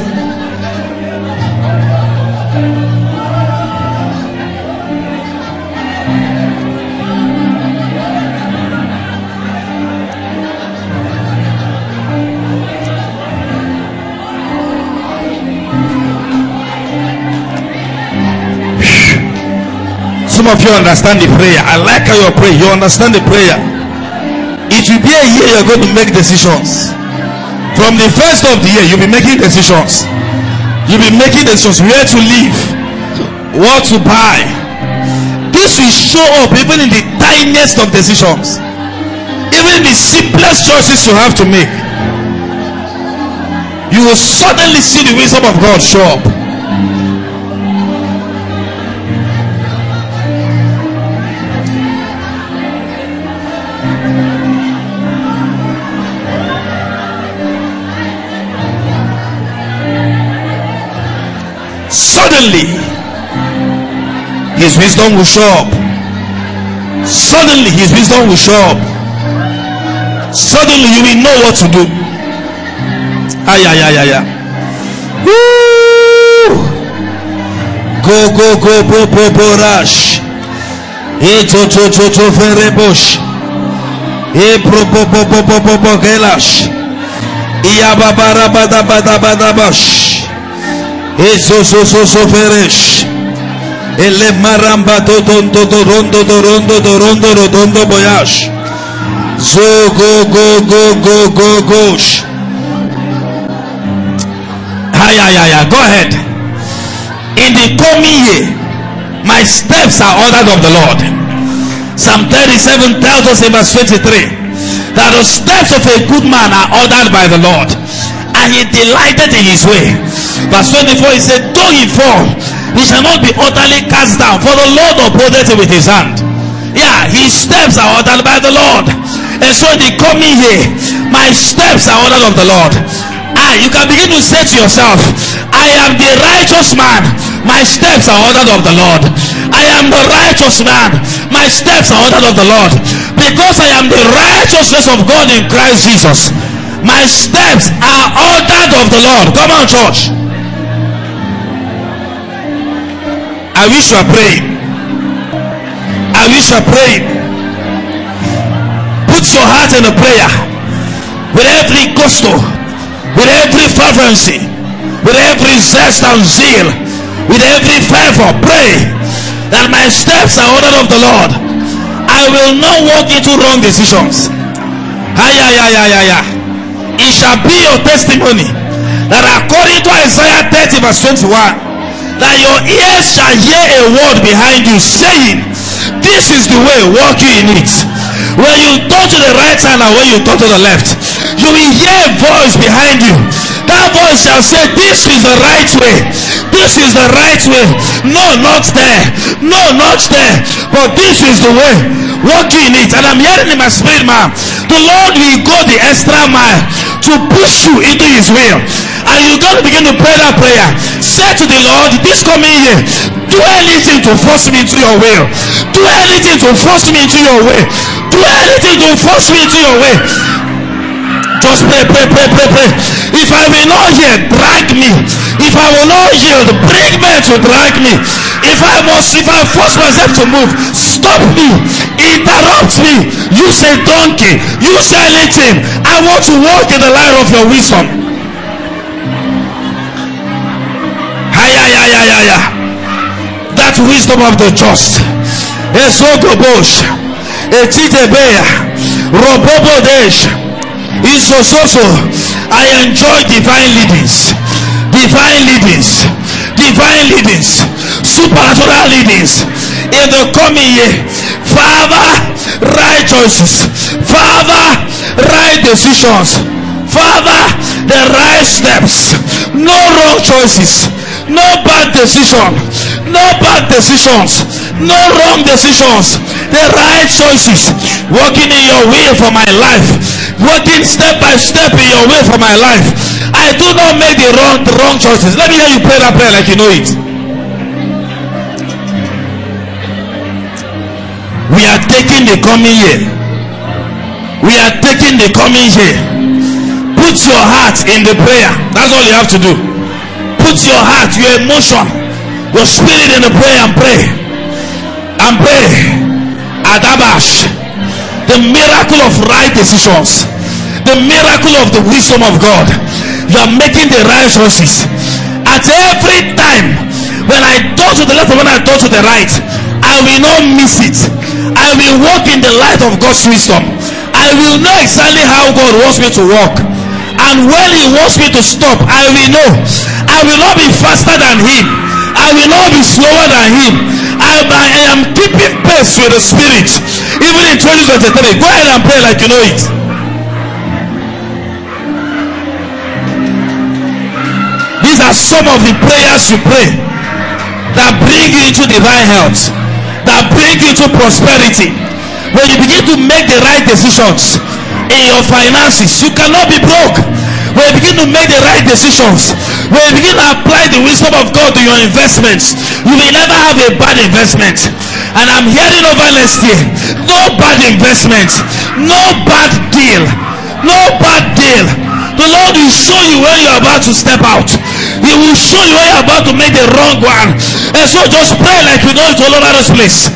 Some of you understand the prayer. I like how you pray. You understand the prayer. It will be a year you're going to make decisions. From the first of the year, you'll be making decisions. You'll be making decisions where to live, what to buy. This will show up even in the tiniest of decisions, even in the simplest choices you have to make. You will suddenly see the wisdom of God show up. Suddenly, his wisdom will show up. Suddenly, his wisdom will show up. Suddenly, you will know what to do. Woo! Go, rush. To ferebosh. Gelash. Badabash. So ferish. Ele maramba rondo boyash. So go. Go ahead. In the coming year, my steps are ordered of the Lord. Psalm 37 tells us in verse 23 that the steps of a good man are ordered by the Lord, and he delighted in his way. Verse 24, he said, though he fall, he shall not be utterly cast down, for the Lord upholdeth him with his hand. Yeah, his steps are ordered by the Lord. And so in the coming year, my steps are ordered of the Lord. You can begin to say to yourself, I am the righteous man, my steps are ordered of the Lord. I am the righteous man, my steps are ordered of the Lord. Because I am the righteousness of God in Christ Jesus, my steps are ordered of the Lord. Come on, church. I wish you are praying. I wish you are praying. Put your heart in a prayer with every gusto, with every fervency, with every zest and zeal, with every fervor. Pray that my steps are ordered of the Lord. I will not walk into wrong decisions. It shall be your testimony that according to Isaiah 30 verse 21, that your ears shall hear a word behind you saying, this is the way, walk you in it. When you turn to the right hand and when you turn to the left, you will hear a voice behind you. That voice shall say, this is the right way. This is the right way. No, not there. No, not there. But this is the way. Walk in it. And I'm hearing in my spirit, man, the Lord will go the extra mile to push you into his will. And you're going to begin to pray that prayer. Say to the Lord, this coming year, do anything to force me into your will. Do anything to force me into your way. Do anything to force me into your way. Just pray, pray, pray, pray, pray. If I will not hear, drag me. If I will not yield, bring men to drag me. If I force myself to move, stop me, interrupt me. You say donkey, you say anything. I want to walk in the light of your wisdom. That wisdom of the just. Ezogobosh, Etitebeya, Robobodesh, Isososo. I enjoy divine leadings, divine leadings, divine leadings, supernatural leadings in the coming year. Father, right choices. Father, right decisions. Father, the right steps. No wrong choices. No bad decision. No bad decisions. No wrong decisions. The right choices. Walking in your will for my life. Walking step by step in your way for my life. I do not make the wrong choices. Let me hear you pray that prayer like you know it. We are taking the coming year. We are taking the coming year. Put your heart in the prayer. That's all you have to do. Put your heart, your emotion, your spirit in the prayer and pray. And pray. Adabash. The miracle of right decisions. The miracle of the wisdom of God. You are making the right choices. At every time, when I turn to the left and when I turn to the right, I will not miss it. I will walk in the light of God's wisdom. I will know exactly how God wants me to walk. And when he wants me to stop, I will know. I will not be faster than him. I will not be slower than him. I am keeping pace with the Spirit. Even in 2023, go ahead and pray like you know it. These are some of the prayers you pray that bring you into divine health, that bring you to prosperity. When you begin to make the right decisions in your finances, you cannot be broke. When you begin to make the right decisions, when you begin to apply the wisdom of God to your investments, you will never have a bad investment. And I'm hearing over next year, no bad investment, no bad deal, no bad deal. The Lord will show you when you're about to step out. He will show you when you're about to make the wrong one. And so just pray like you know it's all over this place.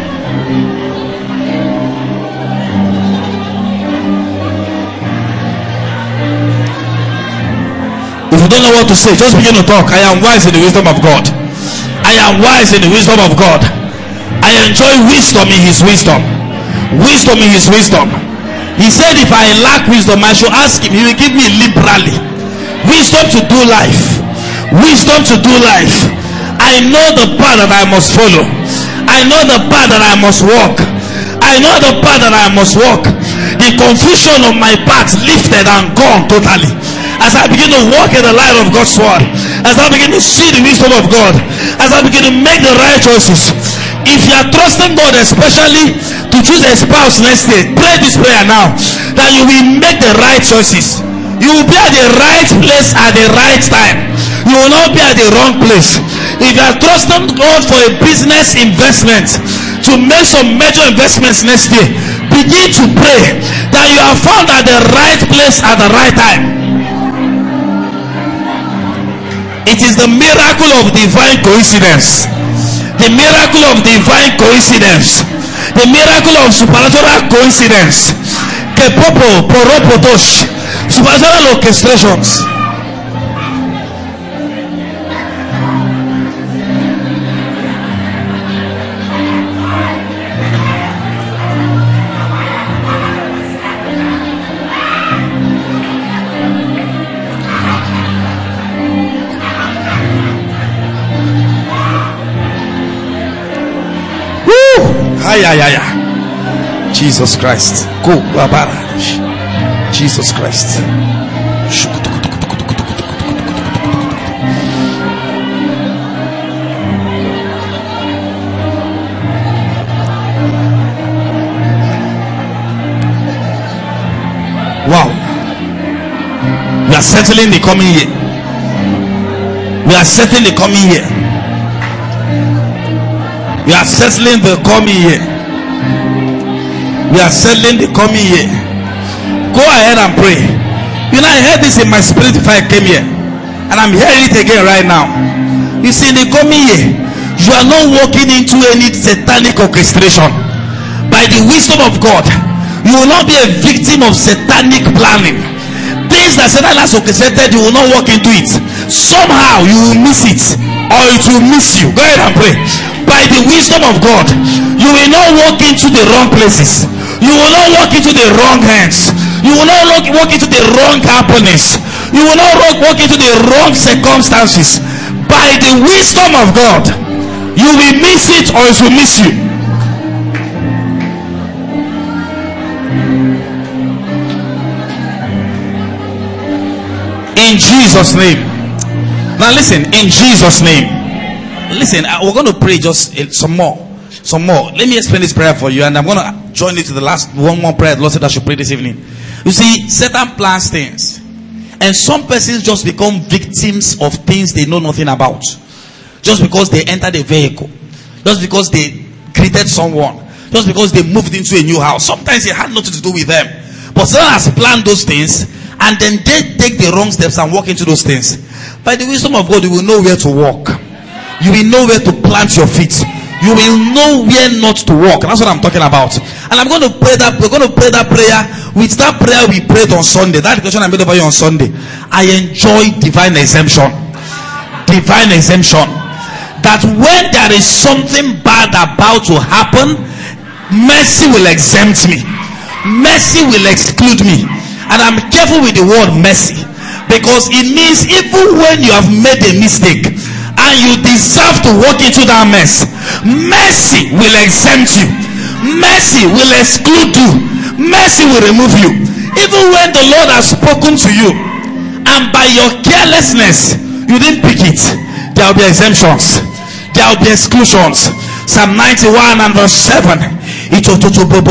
If you don't know what to say, just begin to talk. I am wise in the wisdom of God. I am wise in the wisdom of God. I enjoy wisdom in his wisdom. Wisdom in his wisdom. He said if I lack wisdom, I should ask him. He will give me liberally. Wisdom to do life. Wisdom to do life. I know the path that I must follow. I know the path that I must walk. I know the path that I must walk. The confusion of my path lifted and gone totally. As I begin to walk in the light of God's word, as I begin to see the wisdom of God, as I begin to make the right choices. If you are trusting God, especially to choose a spouse next day, pray this prayer now, that you will make the right choices. You will be at the right place at the right time. You will not be at the wrong place. If you are trusting God for a business investment, to make some major investments next year, begin to pray that you are found at the right place at the right time. It is the miracle of divine coincidence. The miracle of divine coincidence. The miracle of supernatural coincidence. Kepopo, poropotosh. Supernatural orchestrations. Jesus Christ. Go, Babara. Jesus Christ. Wow. We are settling the coming year. We are settling the coming year. We are settling the coming year. We are settling the coming year. Go ahead and pray. You know, I heard this in my spirit before I came here, and I'm hearing it again right now. You see, in the coming year, you are not walking into any satanic orchestration. By the wisdom of God, you will not be a victim of satanic planning. Things that Satan has orchestrated, you will not walk into it. Somehow you will miss it, or it will miss you. Go ahead and pray. By the wisdom of God, you will not walk into the wrong places. You will not walk into the wrong hands. You will not walk into the wrong happenings. You will not walk into the wrong circumstances. By the wisdom of God, you will miss it, or it will miss you. In Jesus' name. Now listen, in Jesus' name. Listen, we're going to pray just some more. Let me explain this prayer for you, and I'm going to join you to the last one more prayer the Lord said I should pray this evening. You see, Satan plans things, and some persons just become victims of things they know nothing about. Just because they entered a vehicle, just because they greeted someone, just because they moved into a new house. Sometimes it had nothing to do with them, but Satan has planned those things, and then they take the wrong steps and walk into those things. By the wisdom of God, you will know where to walk. You will know where to plant your feet. You will know where not to walk. That's what I'm talking about. And I'm going to pray that. We're going to pray that prayer with that prayer we prayed on Sunday. That question I made over you on Sunday. I enjoy divine exemption. Divine exemption. That when there is something bad about to happen, mercy will exempt me. Mercy will exclude me. And I'm careful with the word mercy, because it means even when you have made a mistake and you deserve to walk into that mess, mercy will exempt you. Mercy will exclude you. Mercy will remove you. Even when the Lord has spoken to you, and by your carelessness you didn't pick it, there will be exemptions. There will be exclusions. Psalm 91 and verse 7. We're going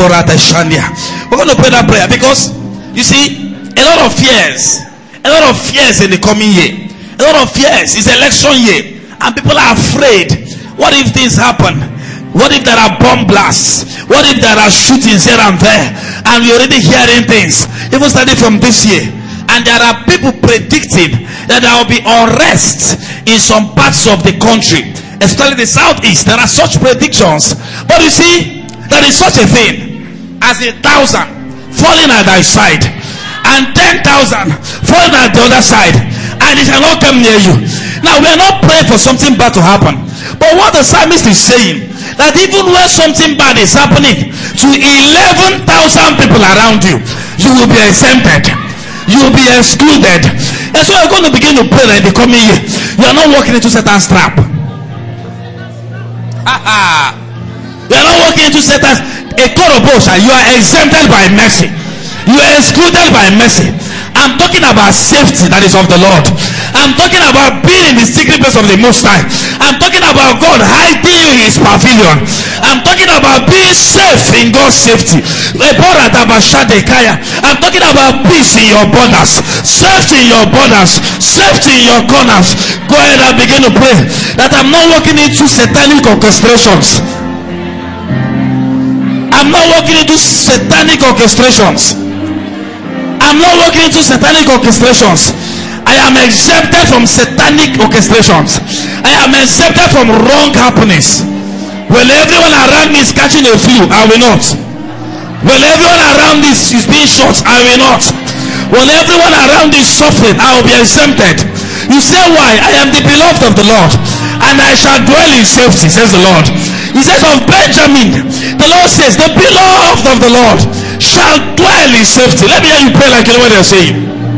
to pray that prayer, because you see, a lot of fears in the coming year. A lot of fears. It's election year, and people are afraid. What if things happen? What if there are bomb blasts? What if there are shootings here and there? And we're already hearing things, even starting from this year. And there are people predicting that there will be unrest in some parts of the country, especially the southeast. There are such predictions. But you see, there is such a thing as 1,000 falling at thy side and 10,000 falling at the other side, and it shall not come near you. Now, we are not praying for something bad to happen, but what the psalmist is saying, that even when something bad is happening to 11,000 people around you, you will be exempted. You will be excluded. And so you're going to begin to pray that in the coming year, you are not walking into Satan's trap. You are not walking into Satan's korobosha. You are exempted by mercy. You are excluded by mercy. I'm talking about safety that is of the Lord. I'm talking about being in the secret place of the Most High. I'm talking about God hiding you in His pavilion. I'm talking about being safe in God's safety. I'm talking about peace in your borders, safety in your borders, safety in your corners. Go ahead and begin to pray that I'm not walking into satanic orchestrations. I'm not walking into satanic orchestrations. I'm not walking into satanic orchestrations. I am exempted from satanic orchestrations. I am exempted from wrong happenings. When everyone around me is catching a flu, I will not. When everyone around me is being shot, I will not. When everyone around me is suffering, I will be exempted. You say why? I am the beloved of the Lord, and I shall dwell in safety, says the Lord. He says of Benjamin, the Lord says, the beloved of the Lord shall dwell in safety. Let me hear you pray like you know what they're saying.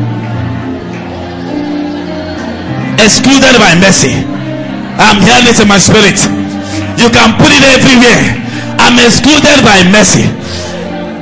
Excluded by mercy. I'm hearing it in my spirit. You can put it everywhere. I'm excluded by mercy.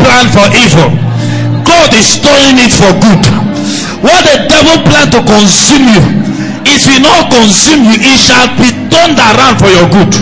planned for evil, God is turning it for good. What the devil planned to consume you, it will not consume you. It shall be turned around for your good.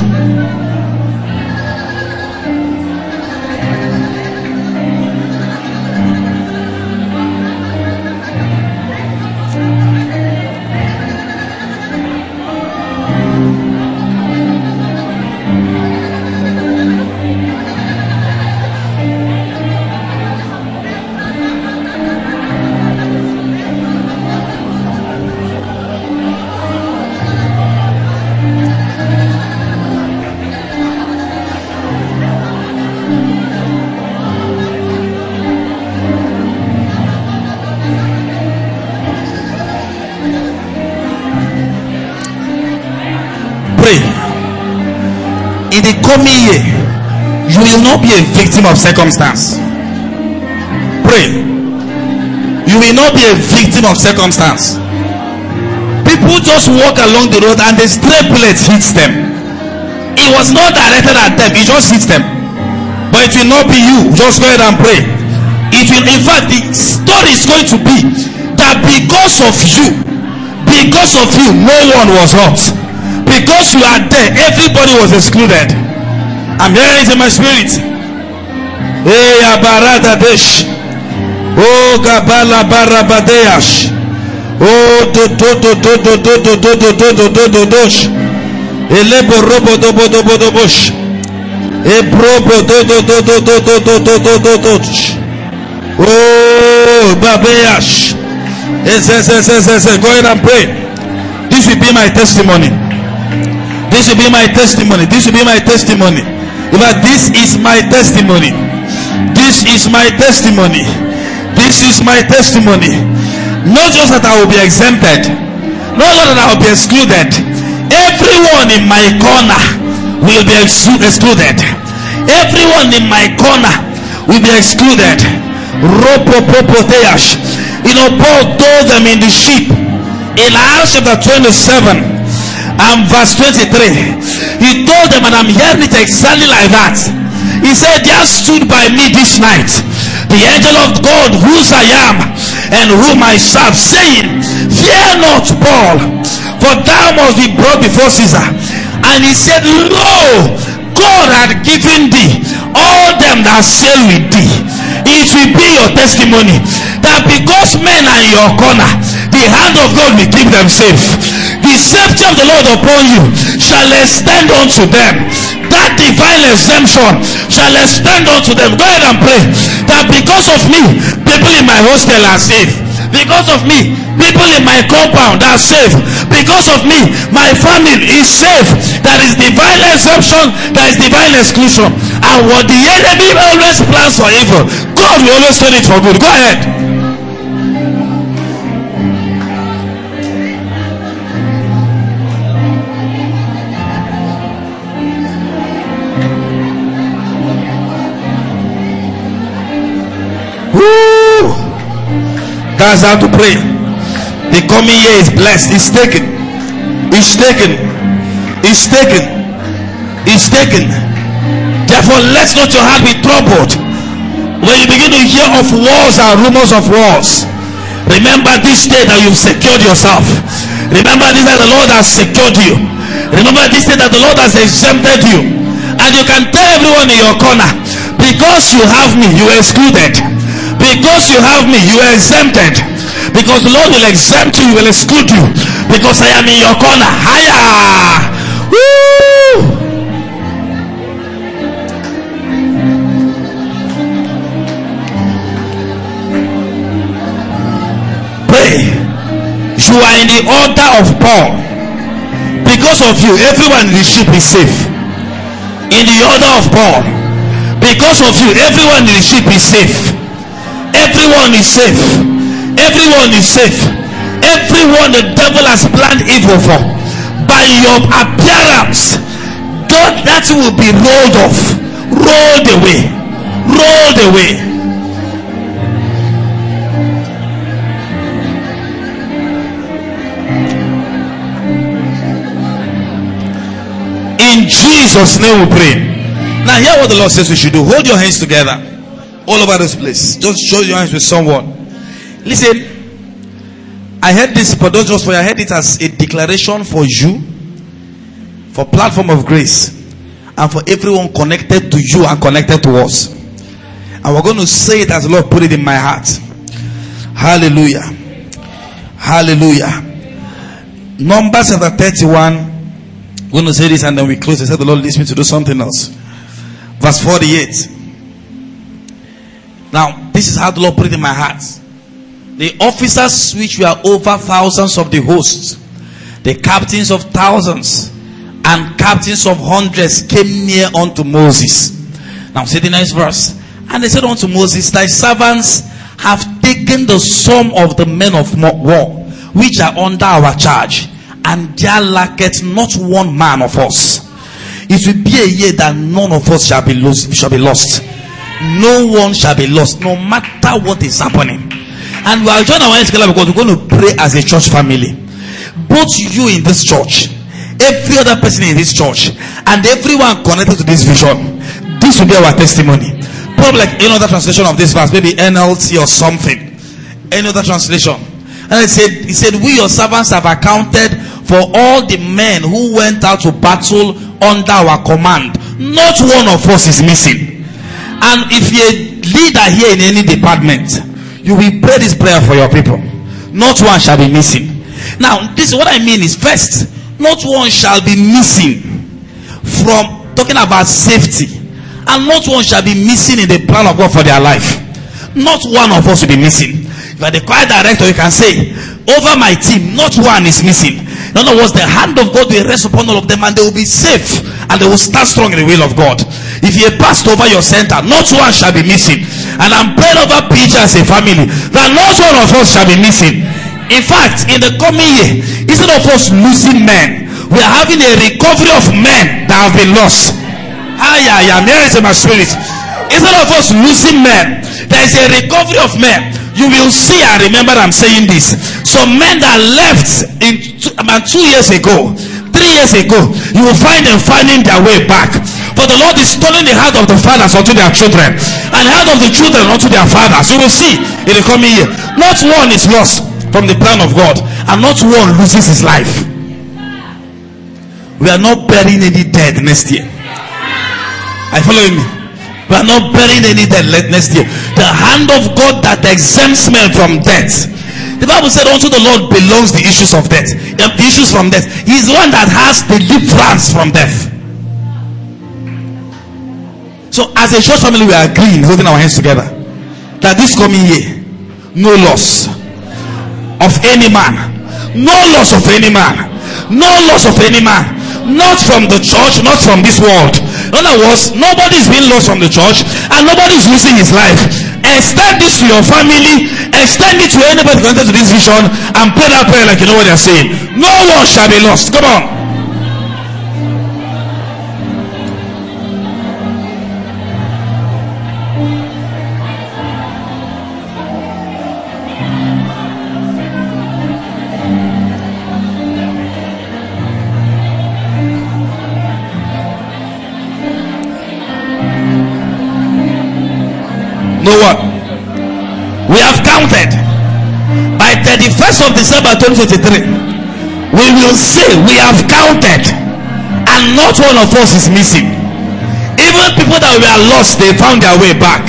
In the coming year, you will not be a victim of circumstance. Pray. You will not be a victim of circumstance. People just walk along the road and the stray bullet hits them. It was not directed at them, it just hits them. But it will not be you. Just go ahead and pray. It will, in fact, the story is going to be that because of you, no one was hurt. Because you are there, everybody was excluded. I'm hearing it in my spirit. Hey, Abarada Desh. Oh, Gabala Barabadeash. Oh, do dosh. Elebo robo do bush. Ebrobo do. Oh, Babeash. Yes. Go ahead and pray. This will be my testimony. This will be my testimony. This will be my testimony. But this is my testimony. This is my testimony. This is my testimony. Not just that I will be exempted, not just that I will be excluded. Everyone in my corner will be excluded. Everyone in my corner will be excluded. You know, Paul told them in the ship in Acts chapter 27 and verse 23, he told them, and I'm hearing it exactly like that. He said, there stood by me this night the angel of God, whose I am and whom I serve, saying, fear not, Paul, for thou must be brought before Caesar. And he said, lo, God had given thee all them that sail with thee. It will be your testimony that because men are in your corner, the hand of God will keep them safe. The safety of the Lord upon you shall extend unto them. That divine exemption shall extend unto them. Go ahead and pray that because of me, people in my hostel are safe. Because of me, people in my compound are safe. Because of me, my family is safe. That is divine exemption, that is divine exclusion. And what the enemy always plans for evil, God will always turn it for good. Go ahead. Woo! That's how to pray. The coming year is blessed. It's taken. It's taken. It's taken. It's taken. Therefore, let not your heart be troubled. When you begin to hear of wars and rumors of wars, remember this day that you've secured yourself. Remember this day that the Lord has secured you. Remember this day that the Lord has exempted you. And you can tell everyone in your corner, because you have me, you are excluded. Because you have me, you are exempted. Because the Lord will exempt you, will exclude you. because I am in your corner. Higher. Woo! Pray. You are in the order of Paul. Because of you, everyone in the ship is safe. In the order of Paul. Because of you, everyone in the ship is safe. Everyone is safe. Everyone is safe. Everyone the devil has planned evil for, by your appearance, God, that will be rolled off, rolled away, rolled away. In Jesus' name we pray. Now hear what the Lord says we should do. Hold your hands together all over this place. Just show your hands with someone. Listen, I heard this, but not just for you. I heard it as a declaration for you, for Platform of Grace, and for everyone connected to you and connected to us. And we're going to say it as the Lord put it in my heart. Hallelujah. Hallelujah. Numbers chapter 31. I'm going to say this and then we close. I said the Lord leads me to do something else. Verse 48. Now, this is how the Lord put it in my heart. The officers which were over thousands of the hosts, the captains of thousands and captains of hundreds came near unto Moses. Now, see the next verse. And they said unto Moses, thy servants have taken the sum of the men of war, which are under our charge, and there lacketh not one man of us. It will be a year that none of us shall be lost. No one shall be lost, no matter what is happening. And we are joining our hands together because we're going to pray as a church family. Both you in this church, every other person in this church, and everyone connected to this vision. This will be our testimony. Probably like any other translation of this verse, maybe NLT or something. Any other translation. And he said, we your servants have accounted for all the men who went out to battle under our command. Not one of us is missing. And if you're a leader here in any department, you will pray this prayer for your people. Not one shall be missing. Now, this is what I mean is, first, not one shall be missing from talking about safety. And not one shall be missing in the plan of God for their life. Not one of us will be missing. If you are the choir director, you can say, over my team, not one is missing. In other words, the hand of God will rest upon all of them and they will be safe and they will stand strong in the will of God. If you passed over your center, not one shall be missing. And I'm praying over PG as a family that not one of us shall be missing. In fact, in the coming year, instead of us losing men, we are having a recovery of men that have been lost. I am here in my spirit. Instead of us losing men, there is a recovery of men. You will see and remember I'm saying this. Some men that left about 2 years ago, 3 years ago, you will find them finding their way back. For the Lord is turning the heart of the fathers unto their children, and the heart of the children unto their fathers. You will see in the coming year, not one is lost from the plan of God, and not one loses his life. We are not burying any dead next year. Are you following me? We are not burying any dead next year. The hand of God that exempts men from death. The Bible said unto the Lord belongs the issues of death. The issues from death. He is the one that has deliverance from death. So as a church family, we are agreeing, holding our hands together, that this coming year, no loss of any man. No loss of any man. No loss of any man. Not from the church, not from this world. In other words, nobody is being lost from the church and nobody is losing his life. Extend this to your family, extend it to anybody connected to this vision, and pray that prayer like you know what they're saying. No one shall be lost. Come on. What? We have counted by 31st of December 2023. We will say we have counted and not one of us is missing. Even people that were lost, they found their way back.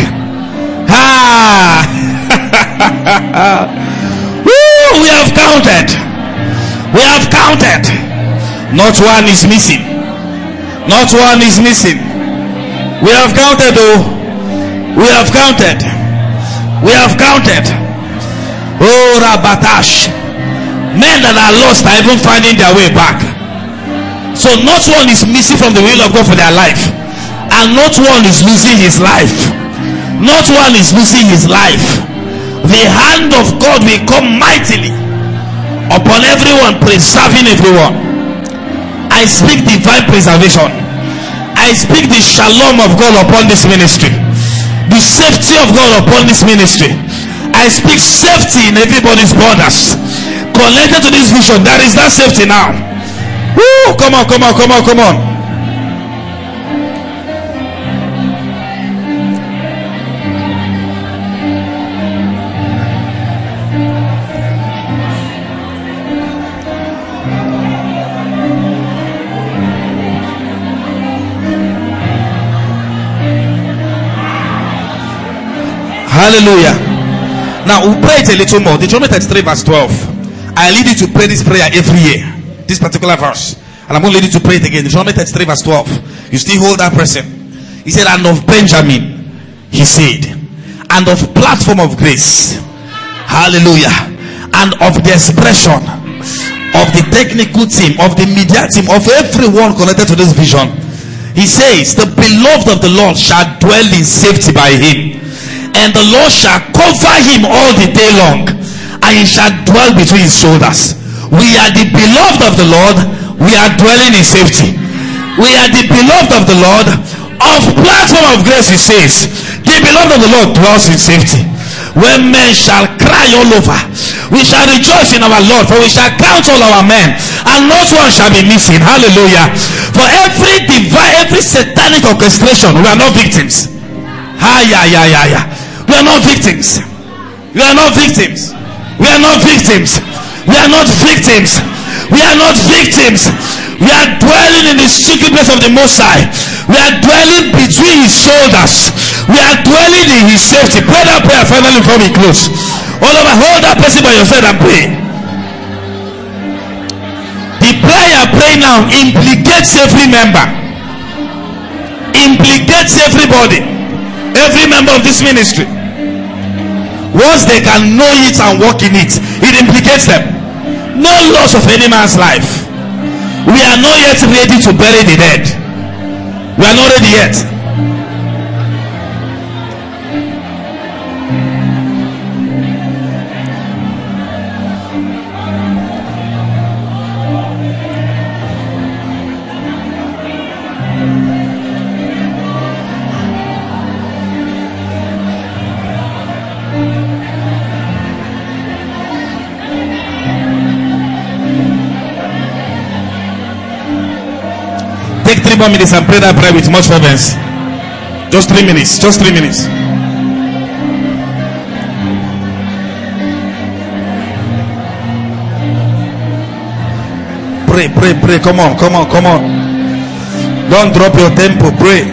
Woo, we have counted. We have counted. Not one is missing. Not one is missing. We have counted, oh. We have counted. We have counted. Oh, Rabatash. Men that are lost are even finding their way back. So not one is missing from the will of God for their life. And not one is losing his life. Not one is losing his life. The hand of God will come mightily upon everyone, preserving everyone. I speak divine preservation. I speak the shalom of God upon this ministry, the safety of God upon this ministry. I speak safety in everybody's borders connected to this vision. There is that safety now. Woo! Come on, come on, come on, come on. Hallelujah. Now we'll pray it a little more. Deuteronomy 33 verse 12. I lead you to pray this prayer every year. This particular verse. And I'm going to lead you to pray it again. Deuteronomy 33 verse 12. You still hold that person. He said, and of Benjamin, he said, and of platform of grace. Hallelujah. And of the expression of the technical team, of the media team, of everyone connected to this vision. He says, the beloved of the Lord shall dwell in safety by him. And the Lord shall cover him all the day long, and he shall dwell between his shoulders. We are the beloved of the Lord. We are dwelling in safety. We are the beloved of the Lord. Of platform of grace, he says, the beloved of the Lord dwells in safety. When men shall cry all over, we shall rejoice in our Lord, for we shall count all our men, and not one shall be missing. Hallelujah. For every divine, every satanic orchestration, we are not victims. We are not victims. We are not victims. We are not victims. We are not victims. We are not victims. We are dwelling in the secret place of the Most High. We are dwelling between his shoulders. We are dwelling in his safety. Pray that prayer finally before we close. All over, hold that person by your side and pray. The prayer you are praying now implicates every member. Implicates everybody. Every member of this ministry. Once they can know it and walk in it, it implicates them. No loss of any man's life. We are not yet ready to bury the dead. We are not ready yet. Take 3 more minutes and pray that prayer with much fervency. Just 3 minutes. Just 3 minutes. Pray, pray, pray. Come on, come on, come on. Don't drop your tempo. Pray.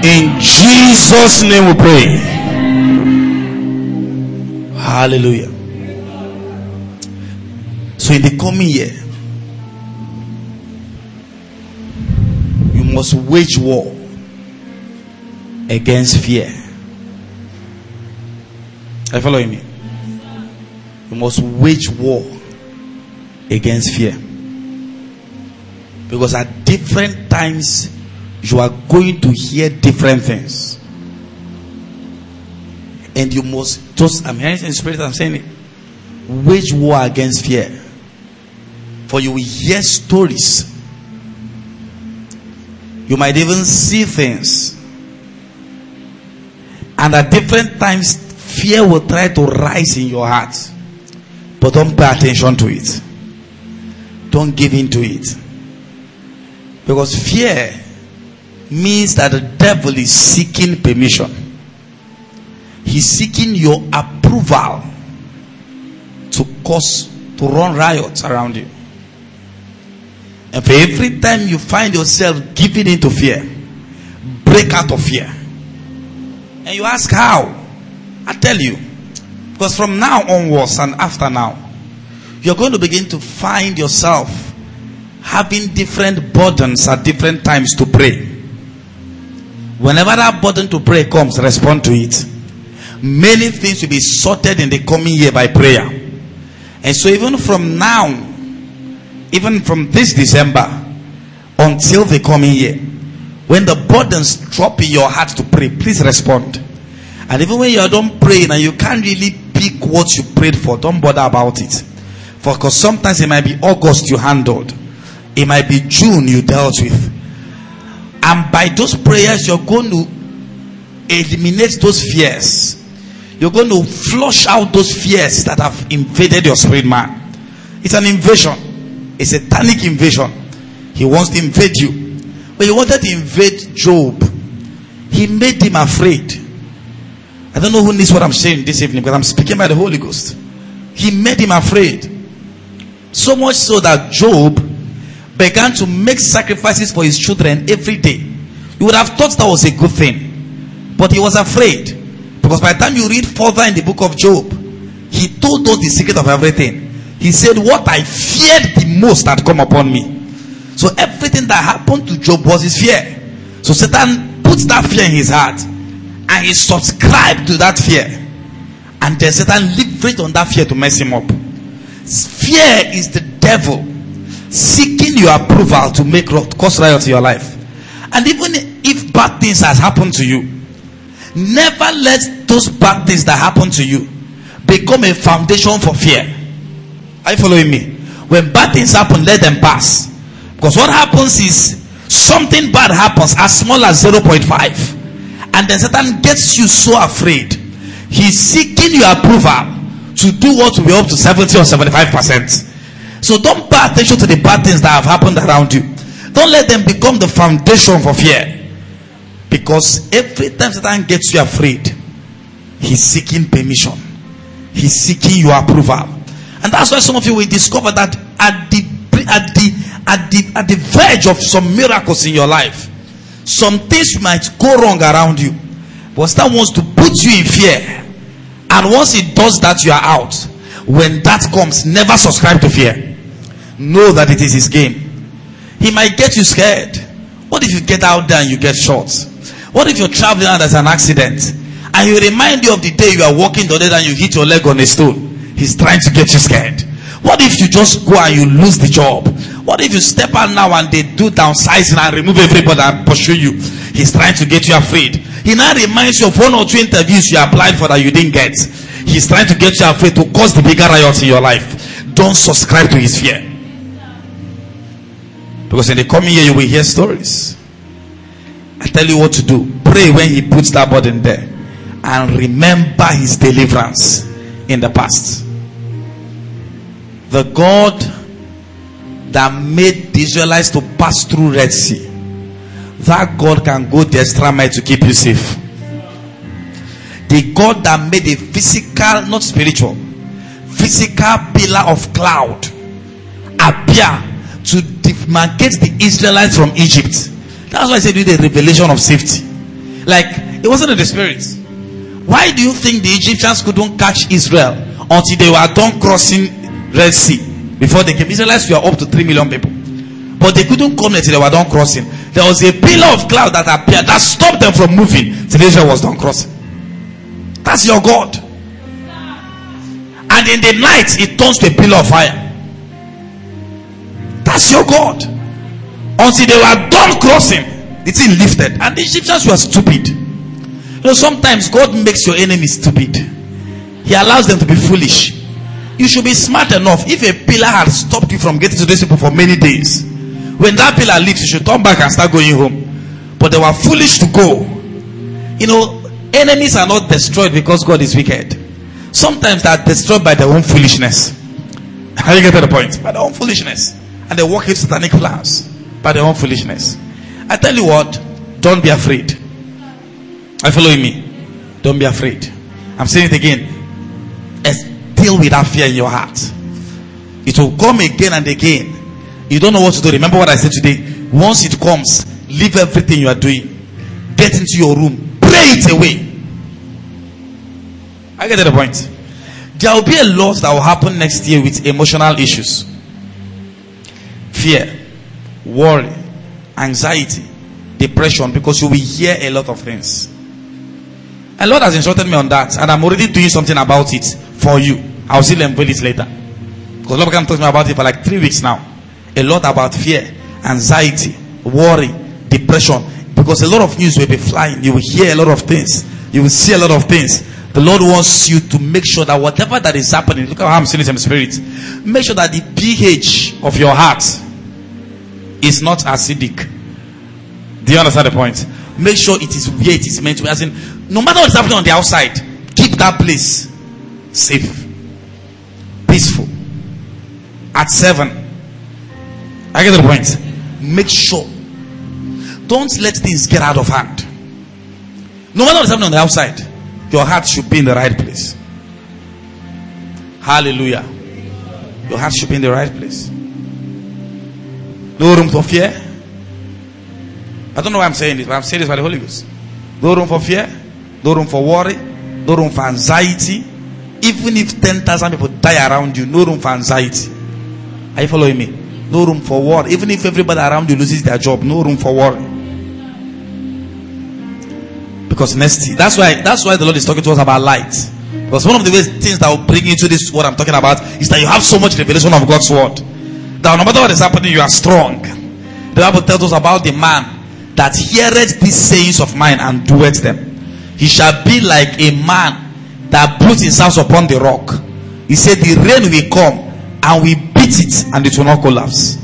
In Jesus' name we pray. Hallelujah. So in the coming year, you must wage war against fear. Are you following me? You must wage war against fear. Because at different times, you are going to hear different things. And you must just, I'm hearing in the spirit, I'm saying it, wage war against fear. For you will hear stories. You might even see things. And at different times, fear will try to rise in your heart. But don't pay attention to it. Don't give in to it. Because fear means that the devil is seeking permission. He's seeking your approval to run riots around you. And for every time you find yourself giving into fear, break out of fear. And you ask how? I tell you. Because from now onwards and after now, you're going to begin to find yourself having different burdens at different times to pray. Whenever that burden to pray comes, respond to it. Many things will be sorted in the coming year by prayer. And so even from now, even from this December until the coming year, when the burdens drop in your heart to pray, please respond. And even when you are done praying and you can't really pick what you prayed for, don't bother about it. Because sometimes it might be August you handled, it might be June you dealt with. And by those prayers, you're going to eliminate those fears. You're going to flush out those fears that have invaded your spirit man. It's an invasion. It's a satanic invasion. He wants to invade you. When he wanted to invade Job, he made him afraid. I don't know who needs what I'm saying this evening, because I'm speaking by the Holy Ghost. He made him afraid. So much so that Job began to make sacrifices for his children every day. You would have thought that was a good thing. But he was afraid. Because by the time you read further in the book of Job, he told us the secret of everything. He said, what I feared the most had come upon me. So everything that happened to Job was his fear. So Satan put that fear in his heart. And he subscribed to that fear. And then Satan leveraged on that fear to mess him up. Fear is the devil seeking your approval to make cause riot to your life. And even if bad things has happened to you, never let those bad things that happen to you become a foundation for fear. Are you following me? When bad things happen, let them pass. Because what happens is something bad happens as small as 0.5, and then Satan gets you so afraid. He's seeking your approval to do what will be up to 70 or 75%. So don't pay attention to the bad things that have happened around you. Don't let them become the foundation for fear. Because every time Satan gets you afraid, he's seeking permission. He's seeking your approval. And that's why some of you will discover that at the verge of some miracles in your life, some things might go wrong around you. But Satan wants to put you in fear. And once he does that, you are out. When that comes, never subscribe to fear. Know that it is his game. He might get you scared. What if you get out there and you get shot? What if you're traveling and there's an accident and he remind you of the day you are walking the other day and you hit your leg on a stone? He's trying to get you scared. What if you just go and you lose the job? What if you step out now and they do downsizing and remove everybody and pursue you? He's trying to get you afraid. He now reminds you of 1 or 2 interviews you applied for that you didn't get. He's trying to get you afraid to cause the bigger riots in your life. Don't subscribe to his fear. Because in the coming year you will hear stories. I tell you what to do. Pray when he puts that burden there. And remember his deliverance in the past. The God that made the Israelites to pass through Red Sea, that God can go the extra mile to keep you safe. The God that made a physical, not spiritual, physical pillar of cloud appear to demarcate the Israelites from Egypt. That's why I said with the revelation of safety. Like, it wasn't in the spirit. Why do you think the Egyptians couldn't catch Israel until they were done crossing Red Sea? Before they came, Israelites were up to 3 million people. But they couldn't come until they were done crossing. There was a pillar of cloud that appeared that stopped them from moving till Israel was done crossing. That's your God. And in the night, it turns to a pillar of fire. That's your God. Until they were done crossing, the thing lifted. And the Egyptians were stupid. You know, sometimes God makes your enemies stupid. He allows them to be foolish. You should be smart enough. If a pillar had stopped you from getting to these people for many days, when that pillar leaves, you should turn back and start going home. But they were foolish to go. You know, enemies are not destroyed because God is wicked. Sometimes they are destroyed by their own foolishness. How you get to the point? By their own foolishness. And they work with satanic plans by their own foolishness. I tell you what, don't be afraid. Are you following me? Don't be afraid. I'm saying it again. Deal with that fear in your heart. It will come again and again. You don't know what to do. Remember what I said today. Once it comes, leave everything you are doing. Get into your room. Pray it away. I get to the point. There will be a lot that will happen next year with emotional issues. Fear, worry, anxiety, depression, because you will hear a lot of things. And Lord has instructed me on that, and I'm already doing something about it for you. I'll still unveil it later. Because Lord can talk to me about it for like 3 weeks now. A lot about fear, anxiety, worry, depression. Because a lot of news will be flying. You will hear a lot of things. You will see a lot of things. The Lord wants you to make sure that whatever that is happening, look at how I'm saying it in spirit. Make sure that the pH of your heart is not acidic. Do you understand the point? Make sure it is where it is meant to be. As in, no matter what is happening on the outside, keep that place safe, peaceful. At 7, I get the point. Make sure. Don't let things get out of hand. No matter what is happening on the outside, your heart should be in the right place. Hallelujah. Your heart should be in the right place. No room for fear. I don't know why I'm saying this, but I'm saying this by the Holy Ghost. No room for fear. No room for worry. No room for anxiety. Even if 10,000 people die around you, no room for anxiety. Are you following me? No room for worry. Even if everybody around you loses their job, no room for worry. Because next year, that's why the Lord is talking to us about light. Because one of the things that will bring you into this, what I'm talking about, is that you have so much revelation of God's word that no matter what is happening, you are strong. The Bible tells us about the man that heareth these sayings of mine and doeth them. He shall be like a man that built his house upon the rock. He said the rain will come and we beat it and it will not collapse.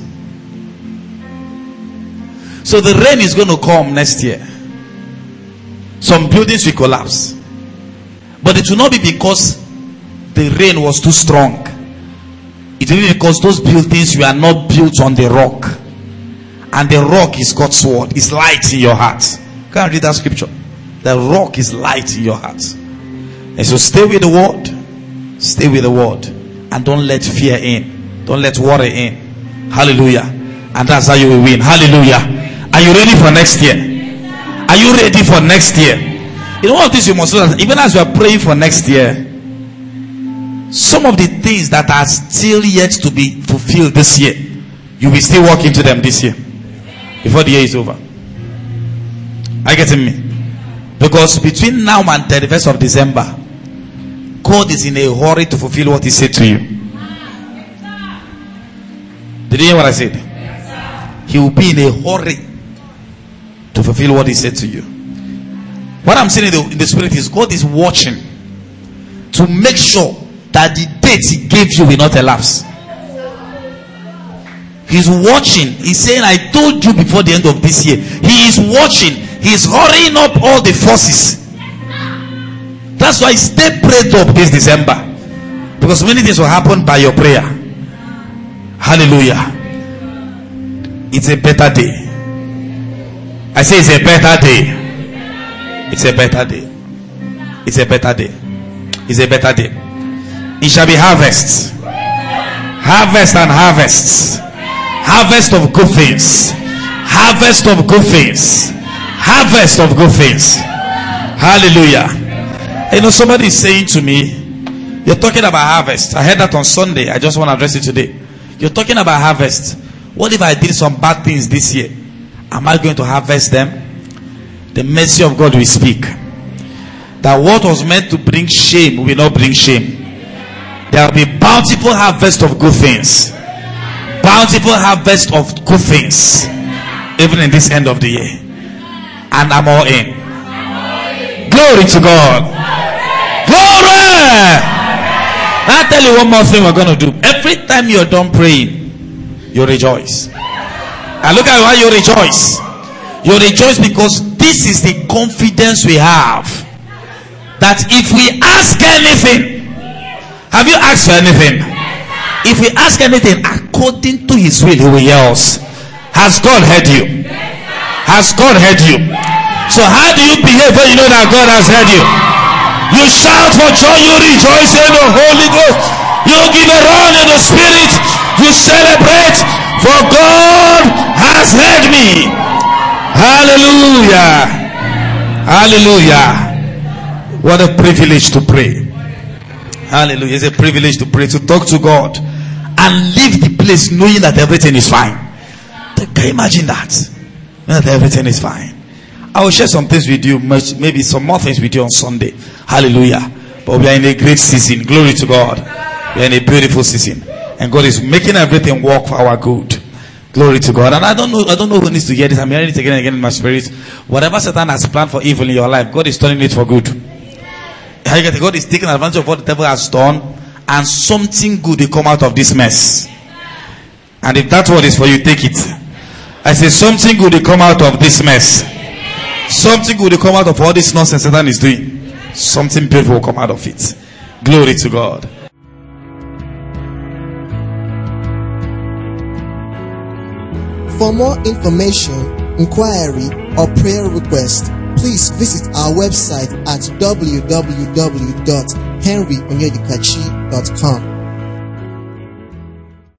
So the rain is going to come next year. Some buildings will collapse. But it will not be because the rain was too strong. It will be because those buildings were not built on the rock. And the rock is God's word. It's light in your heart. Can I read that scripture? The rock is light in your heart. And so stay with the word. Stay with the word. And don't let fear in. Don't let worry in. Hallelujah. And that's how you will win. Hallelujah. Are you ready for next year? Are you ready for next year? You know what this you must know, that even as you are praying for next year, some of the things that are still yet to be fulfilled this year, you will still walk into them this year before the year is over. Are you getting me? Because between now and 31st of December, God is in a hurry to fulfill what he said to you. Did you hear what I said? He will be in a hurry to fulfill what he said to you. What I'm saying in the spirit is God is watching to make sure that the date he gave you will not elapse. He's watching. He's saying, I told you before the end of this year. He is watching. He's hurrying up all the forces. That's why stay prayed up this December, because many things will happen by your prayer. Hallelujah. It's a better day. I say it's a better day. It's a better day. It's a better day. It's a better day. It shall be harvest. Harvest and harvests. Harvest of good things. Harvest of good things. Harvest of good things. Hallelujah. You know, somebody is saying to me, you're talking about harvest. I heard that on Sunday. I just want to address it today. You're talking about harvest. What if I did some bad things this year? Am I going to harvest them? The mercy of God will speak. That what was meant to bring shame will not bring shame. There will be bountiful harvest of good things. Bountiful harvest of good things. Even in this end of the year. And I'm all in. Glory to God. Glory. I'll tell you one more thing we're going to do. Every time you're done praying, you rejoice. And look at why you rejoice. You rejoice because this is the confidence we have. That if we ask anything, have you asked for anything? If we ask anything according to his will, he will hear us. Has God heard you? Has God heard you? So how do you behave when you know that God has heard you? You shout for joy, you rejoice in the Holy Ghost. You give a run in the Spirit. You celebrate, for God has heard me. Hallelujah. Hallelujah. What a privilege to pray. Hallelujah. It's a privilege to pray, to talk to God and leave the place knowing that everything is fine. Can you imagine that? Knowing that everything is fine. I will share some things with you, maybe some more things with you on Sunday. Hallelujah. But we are in a great season. Glory to God. We are in a beautiful season. And God is making everything work for our good. Glory to God. And I don't know who needs to hear this. I'm hearing it again and again in my spirit. Whatever Satan has planned for evil in your life, God is turning it for good. God is taking advantage of what the devil has done, and something good will come out of this mess. And if that word is for you, take it. I say something good will come out of this mess. Something good will come out of all this nonsense Satan is doing. Something beautiful will come out of it. Glory to God. For more information, inquiry, or prayer request, please visit our website at www.henryonyedikachi.com.